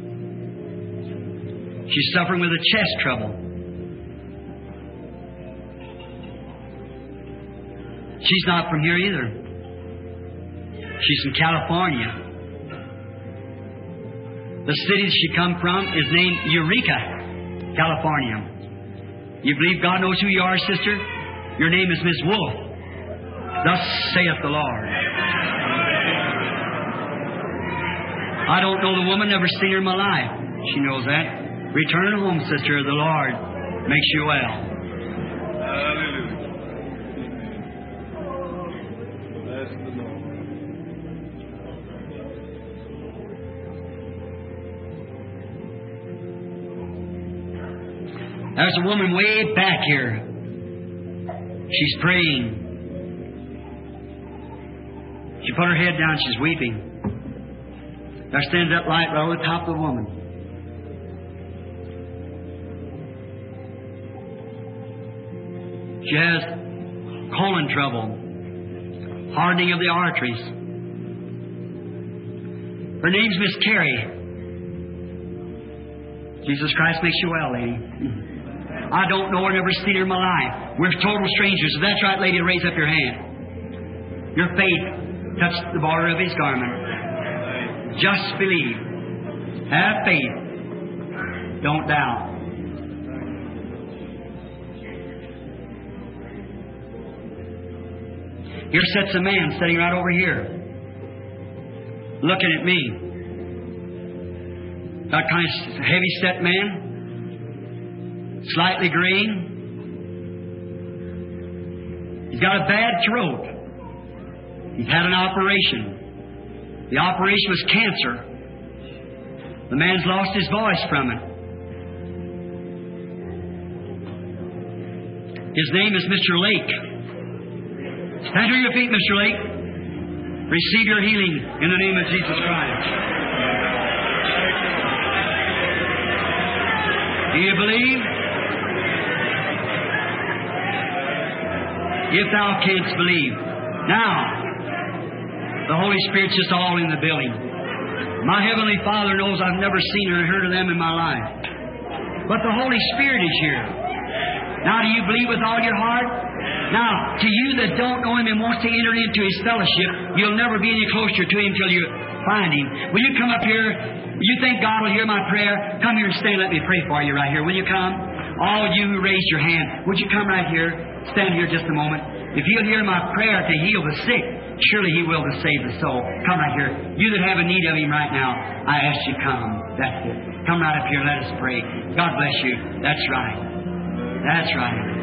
She's suffering with a chest trouble. She's not from here either. She's from California. The city she come from is named Eureka, California. You believe God knows who you are, sister? Your name is Miss Wolf. Thus saith the Lord. I don't know the woman, never seen her in my life. She knows that. Return home, sister. The Lord makes you well. Hallelujah. Bless the Lord. There's a woman way back here. She's praying. She put her head down. She's weeping. There stands that light right over the top of the woman. She has colon trouble, hardening of the arteries. Her name's Miss Carrie. Jesus Christ makes you well, lady. I don't know her, never seen her in my life. We're total strangers. If that's right, lady, raise up your hand. Your faith touched the border of His garment. Just believe. Have faith. Don't doubt. Here sits a man sitting right over here, looking at me. That kind of heavy-set man, slightly green. He's got a bad throat. He's had an operation. The operation was cancer. The man's lost his voice from it. His name is Mister Lake. Stand to your feet, Mister Lake. Receive your healing in the name of Jesus Christ. Do you believe? If thou canst believe. Now, the Holy Spirit's just all in the building. My Heavenly Father knows I've never seen or heard of them in my life. But the Holy Spirit is here. Now, do you believe with all your heart? Now, to you that don't know Him and wants to enter into His fellowship, you'll never be any closer to Him till you find Him. Will you come up here? You think God will hear my prayer? Come here and stand. Let me pray for you right here. Will you come? All you who raised your hand, would you come right here? Stand here just a moment. If He'll hear my prayer to heal the sick, surely He will to save the soul. Come right here. You that have a need of Him right now, I ask you come. That's it. Come right up here. Let us pray. God bless you. That's right. That's right.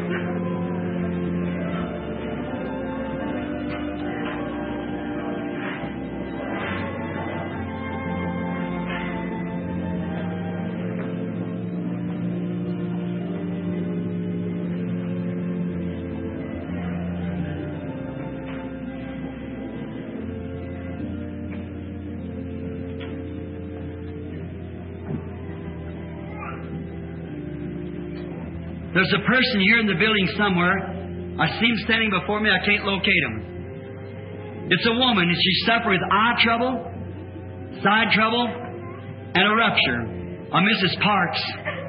There's a person here in the building somewhere. I see him standing before me. I can't locate him. It's a woman, and she's suffering with eye trouble, side trouble, and a rupture. A Missus Parks.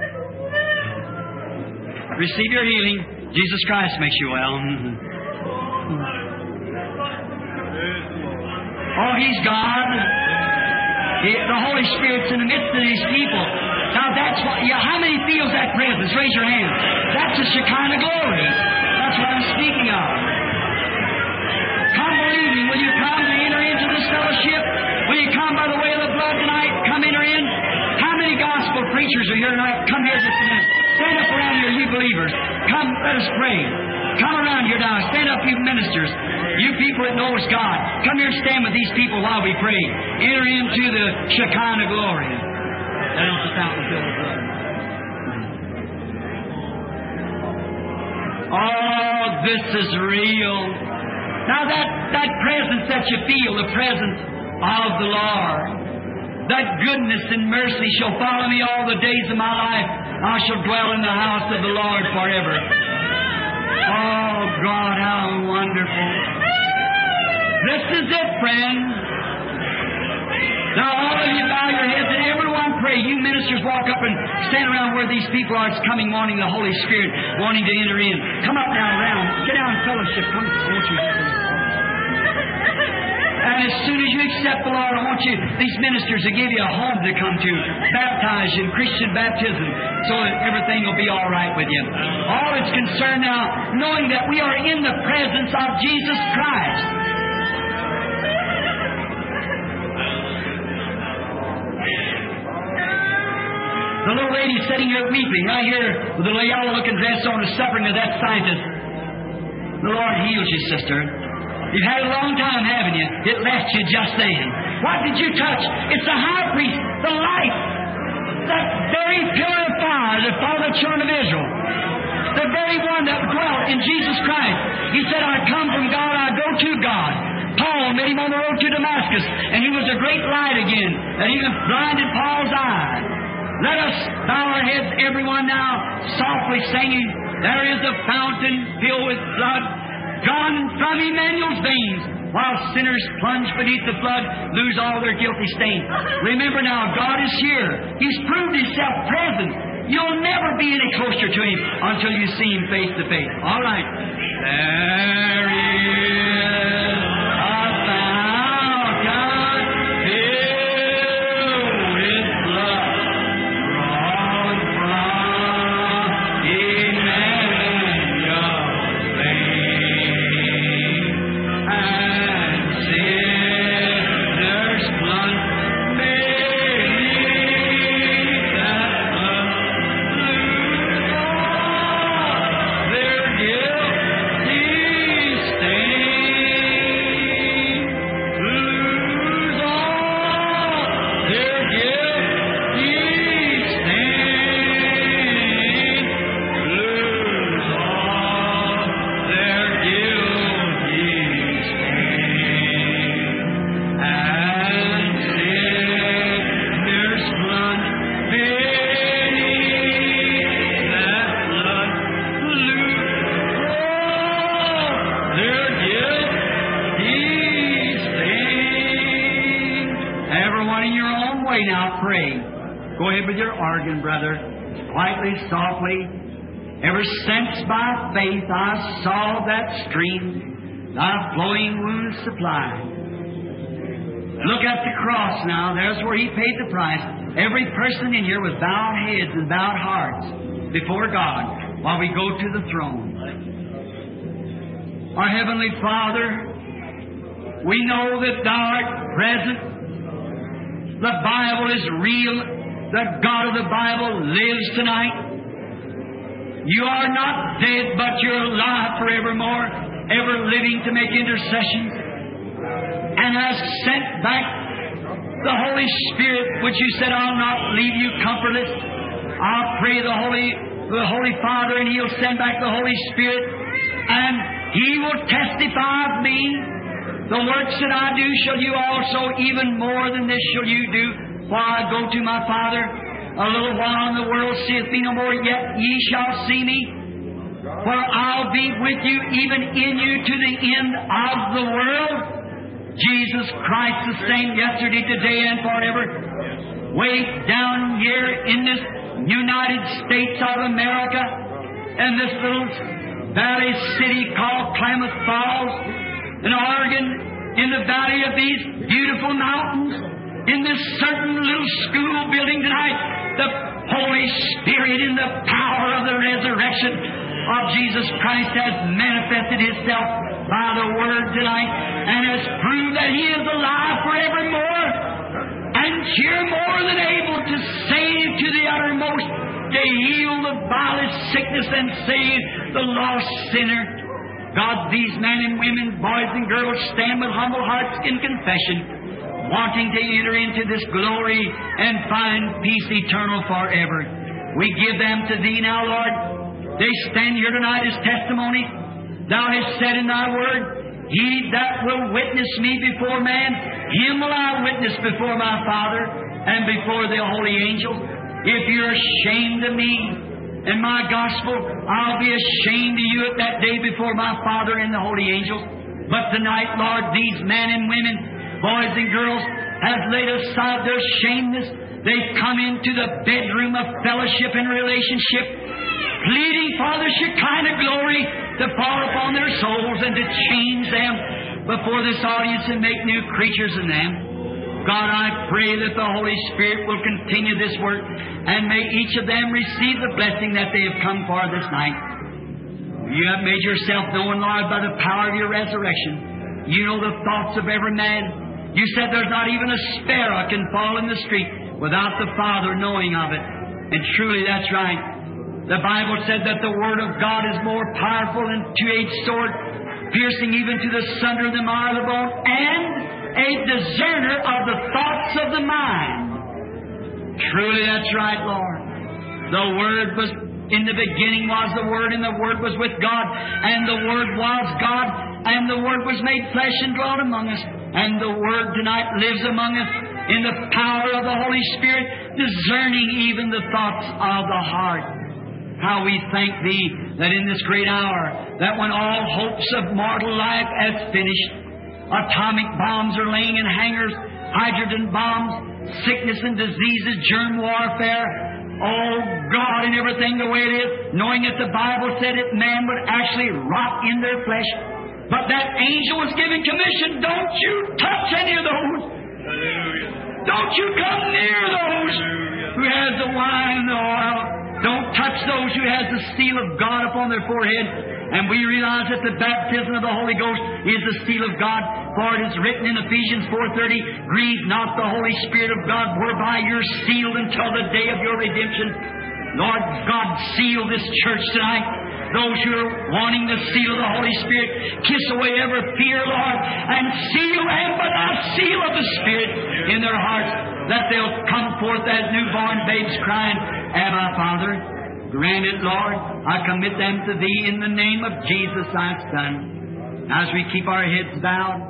Receive your healing. Jesus Christ makes you well. Oh, He's God. He, the Holy Spirit's in the midst of these people. Now that's what, yeah, how many feels that presence? Raise your hand. That's the Shekinah glory. That's what I'm speaking of. Come believe me. Will you come to enter into this fellowship? Will you come by the way of the blood tonight? Come enter in. How many gospel preachers are here tonight? Come here just a minute. Stand up around here, you believers. Come, let us pray. Come around here now. Stand up, you ministers. You people that knows God. Come here and stand with these people while we pray. Enter into the Shekinah glory. That is the fountain filled with blood. Oh, this is real. Now that, that presence that you feel, the presence of the Lord, that goodness and mercy shall follow me all the days of my life. I shall dwell in the house of the Lord forever. Oh, God, how wonderful. This is it, friends. Now, all of you bow your heads and everyone pray. You ministers walk up and stand around where these people are. It's coming, wanting the Holy Spirit, wanting to enter in. Come up now, around. Get down in fellowship. Come, I want you. And as soon as you accept the Lord, I want you, these ministers, to give you a home to come to, baptize you in Christian baptism, so that everything will be all right with you. All that's concerned now, knowing that we are in the presence of Jesus Christ. The little lady sitting here weeping, right here, with the yellow-looking dress on, is suffering of that scientist. The Lord heals you, sister. You've had a long time, haven't you? It left you just then. What did you touch? It's the high priest, the light, that very pillar of fire that followed the children of Israel, the very one that dwelt in Jesus Christ. He said, I come from God, I go to God. Paul met him on the road to Damascus, and he was a great light again, that even blinded Paul's eyes. Let us bow our heads, everyone now, softly singing, there is a fountain filled with blood, gone from Emmanuel's veins, while sinners plunge beneath the flood, lose all their guilty stain. Remember now, God is here. He's proved Himself present. You'll never be any closer to Him until you see Him face to face. All right. There is a fountain filled with blood, drawn from Emmanuel's veins, and sinners plunge beneath that blood, lose all their guilty stain, lose all their guilty stain, lose all their guilty stain, and sinners plunge beneath that blood, lose all their guilty stain. Everyone in your own way now, pray. Go ahead with your organ, brother, quietly, softly. Ever since by faith I saw that stream, thy flowing wounds supply. Look at the cross now. There's where He paid the price. Every person in here with bowed heads and bowed hearts before God while we go to the throne. Our Heavenly Father, we know that Thou art present. The Bible is real. The God of the Bible lives tonight. You are not dead, but you're alive forevermore, ever living to make intercessions, and has sent back the Holy Spirit, which You said, I'll not leave you comfortless. I'll pray the Holy, the Holy Father, and He'll send back the Holy Spirit, and He will testify of me. The works that I do shall you also, even more than this shall you do, for I go to my Father. A little while and the world seeth me no more, yet ye shall see me. For I'll be with you, even in you, to the end of the world. Jesus Christ the same yesterday, today, and forever. Way down here in this United States of America, in this little valley city called Klamath Falls, in Oregon, in the valley of these beautiful mountains, in this certain little school building tonight, the Holy Spirit in the power of the resurrection of Jesus Christ has manifested Himself by the Word tonight and has proved that He is alive forevermore and here more than able to save to the uttermost, to heal the vilest sickness and save the lost sinner. God, these men and women, boys and girls, stand with humble hearts in confession, wanting to enter into this glory and find peace eternal forever. We give them to Thee now, Lord. They stand here tonight as testimony. Thou hast said in Thy Word, He that will witness me before man, him will I witness before my Father and before the holy angels. If you're ashamed of me and my gospel, I'll be ashamed of you at that day before my Father and the holy angels. But tonight, Lord, these men and women, boys and girls, have laid aside their shameness. They've come into the bedroom of fellowship and relationship, pleading for the Shekinah glory to fall upon their souls and to change them before this audience and make new creatures in them. God, I pray that the Holy Spirit will continue this work and may each of them receive the blessing that they have come for this night. You have made yourself known, Lord, by the power of your resurrection. You know the thoughts of every man. You said there's not even a sparrow can fall in the street without the Father knowing of it. And truly that's right. The Bible said that the Word of God is more powerful than a two-edged sword, piercing even to the sunder of the marrow of the bone, and a discerner of the thoughts of the mind. Truly that's right, Lord. The Word was, in the beginning was the Word, and the Word was with God, and the Word was God, and the Word was made flesh and dwelt among us. And the Word tonight lives among us in the power of the Holy Spirit, discerning even the thoughts of the heart. How we thank Thee that in this great hour, that when all hopes of mortal life has finished, atomic bombs are laying in hangars, hydrogen bombs, sickness and diseases, germ warfare, oh God, and everything the way it is, knowing that the Bible said that man would actually rot in their flesh. But that angel was given commission, don't you touch any of those. Hallelujah. Don't you come near those who has the wine and the oil. Don't touch those who has the seal of God upon their forehead. And we realize that the baptism of the Holy Ghost is the seal of God. For it is written in Ephesians four thirty, grieve not the Holy Spirit of God, whereby you're sealed until the day of your redemption. Lord God, seal this church tonight. Those who are wanting the seal of the Holy Spirit, kiss away every fear, Lord, and seal them by the seal of the Spirit in their hearts, that they'll come forth as newborn babes crying, Abba, Father. Grant it, Lord. I commit them to Thee in the name of Jesus, Thy Son. As we keep our heads bowed,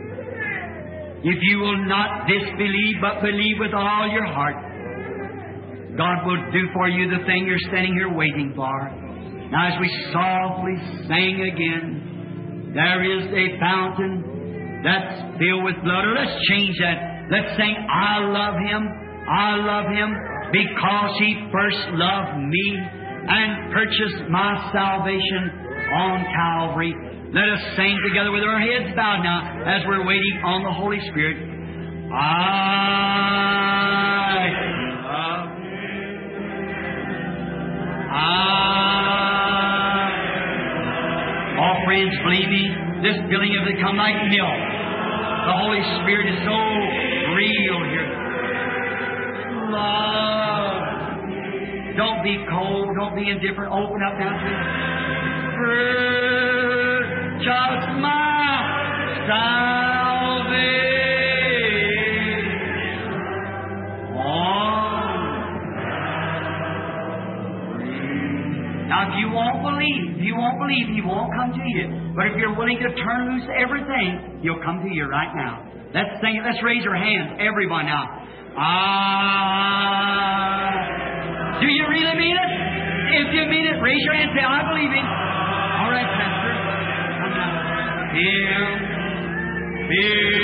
if you will not disbelieve, but believe with all your heart, God will do for you the thing you're standing here waiting for. Now as we softly sing again, there is a fountain that's filled with blood. Or let's change that. Let's sing, I love Him, I love Him, because He first loved me and purchased my salvation on Calvary. Let us sing together with our heads bowed now as we're waiting on the Holy Spirit. I love Him. I All friends, believe me, this feeling has become like milk. The Holy Spirit is so real here. Love. Don't be cold. Don't be indifferent. Open up now to Him. Purchase my salvation on. Now, if you won't believe, if you won't believe, He won't come to you. But if you're willing to turn loose everything, He'll come to you right now. Let's sing it. Let's raise our hands, everyone now. Ah. Do you really mean it? If you mean it, raise your hand and say, I believe Him. All right, Pastor. Come now. Him. Him.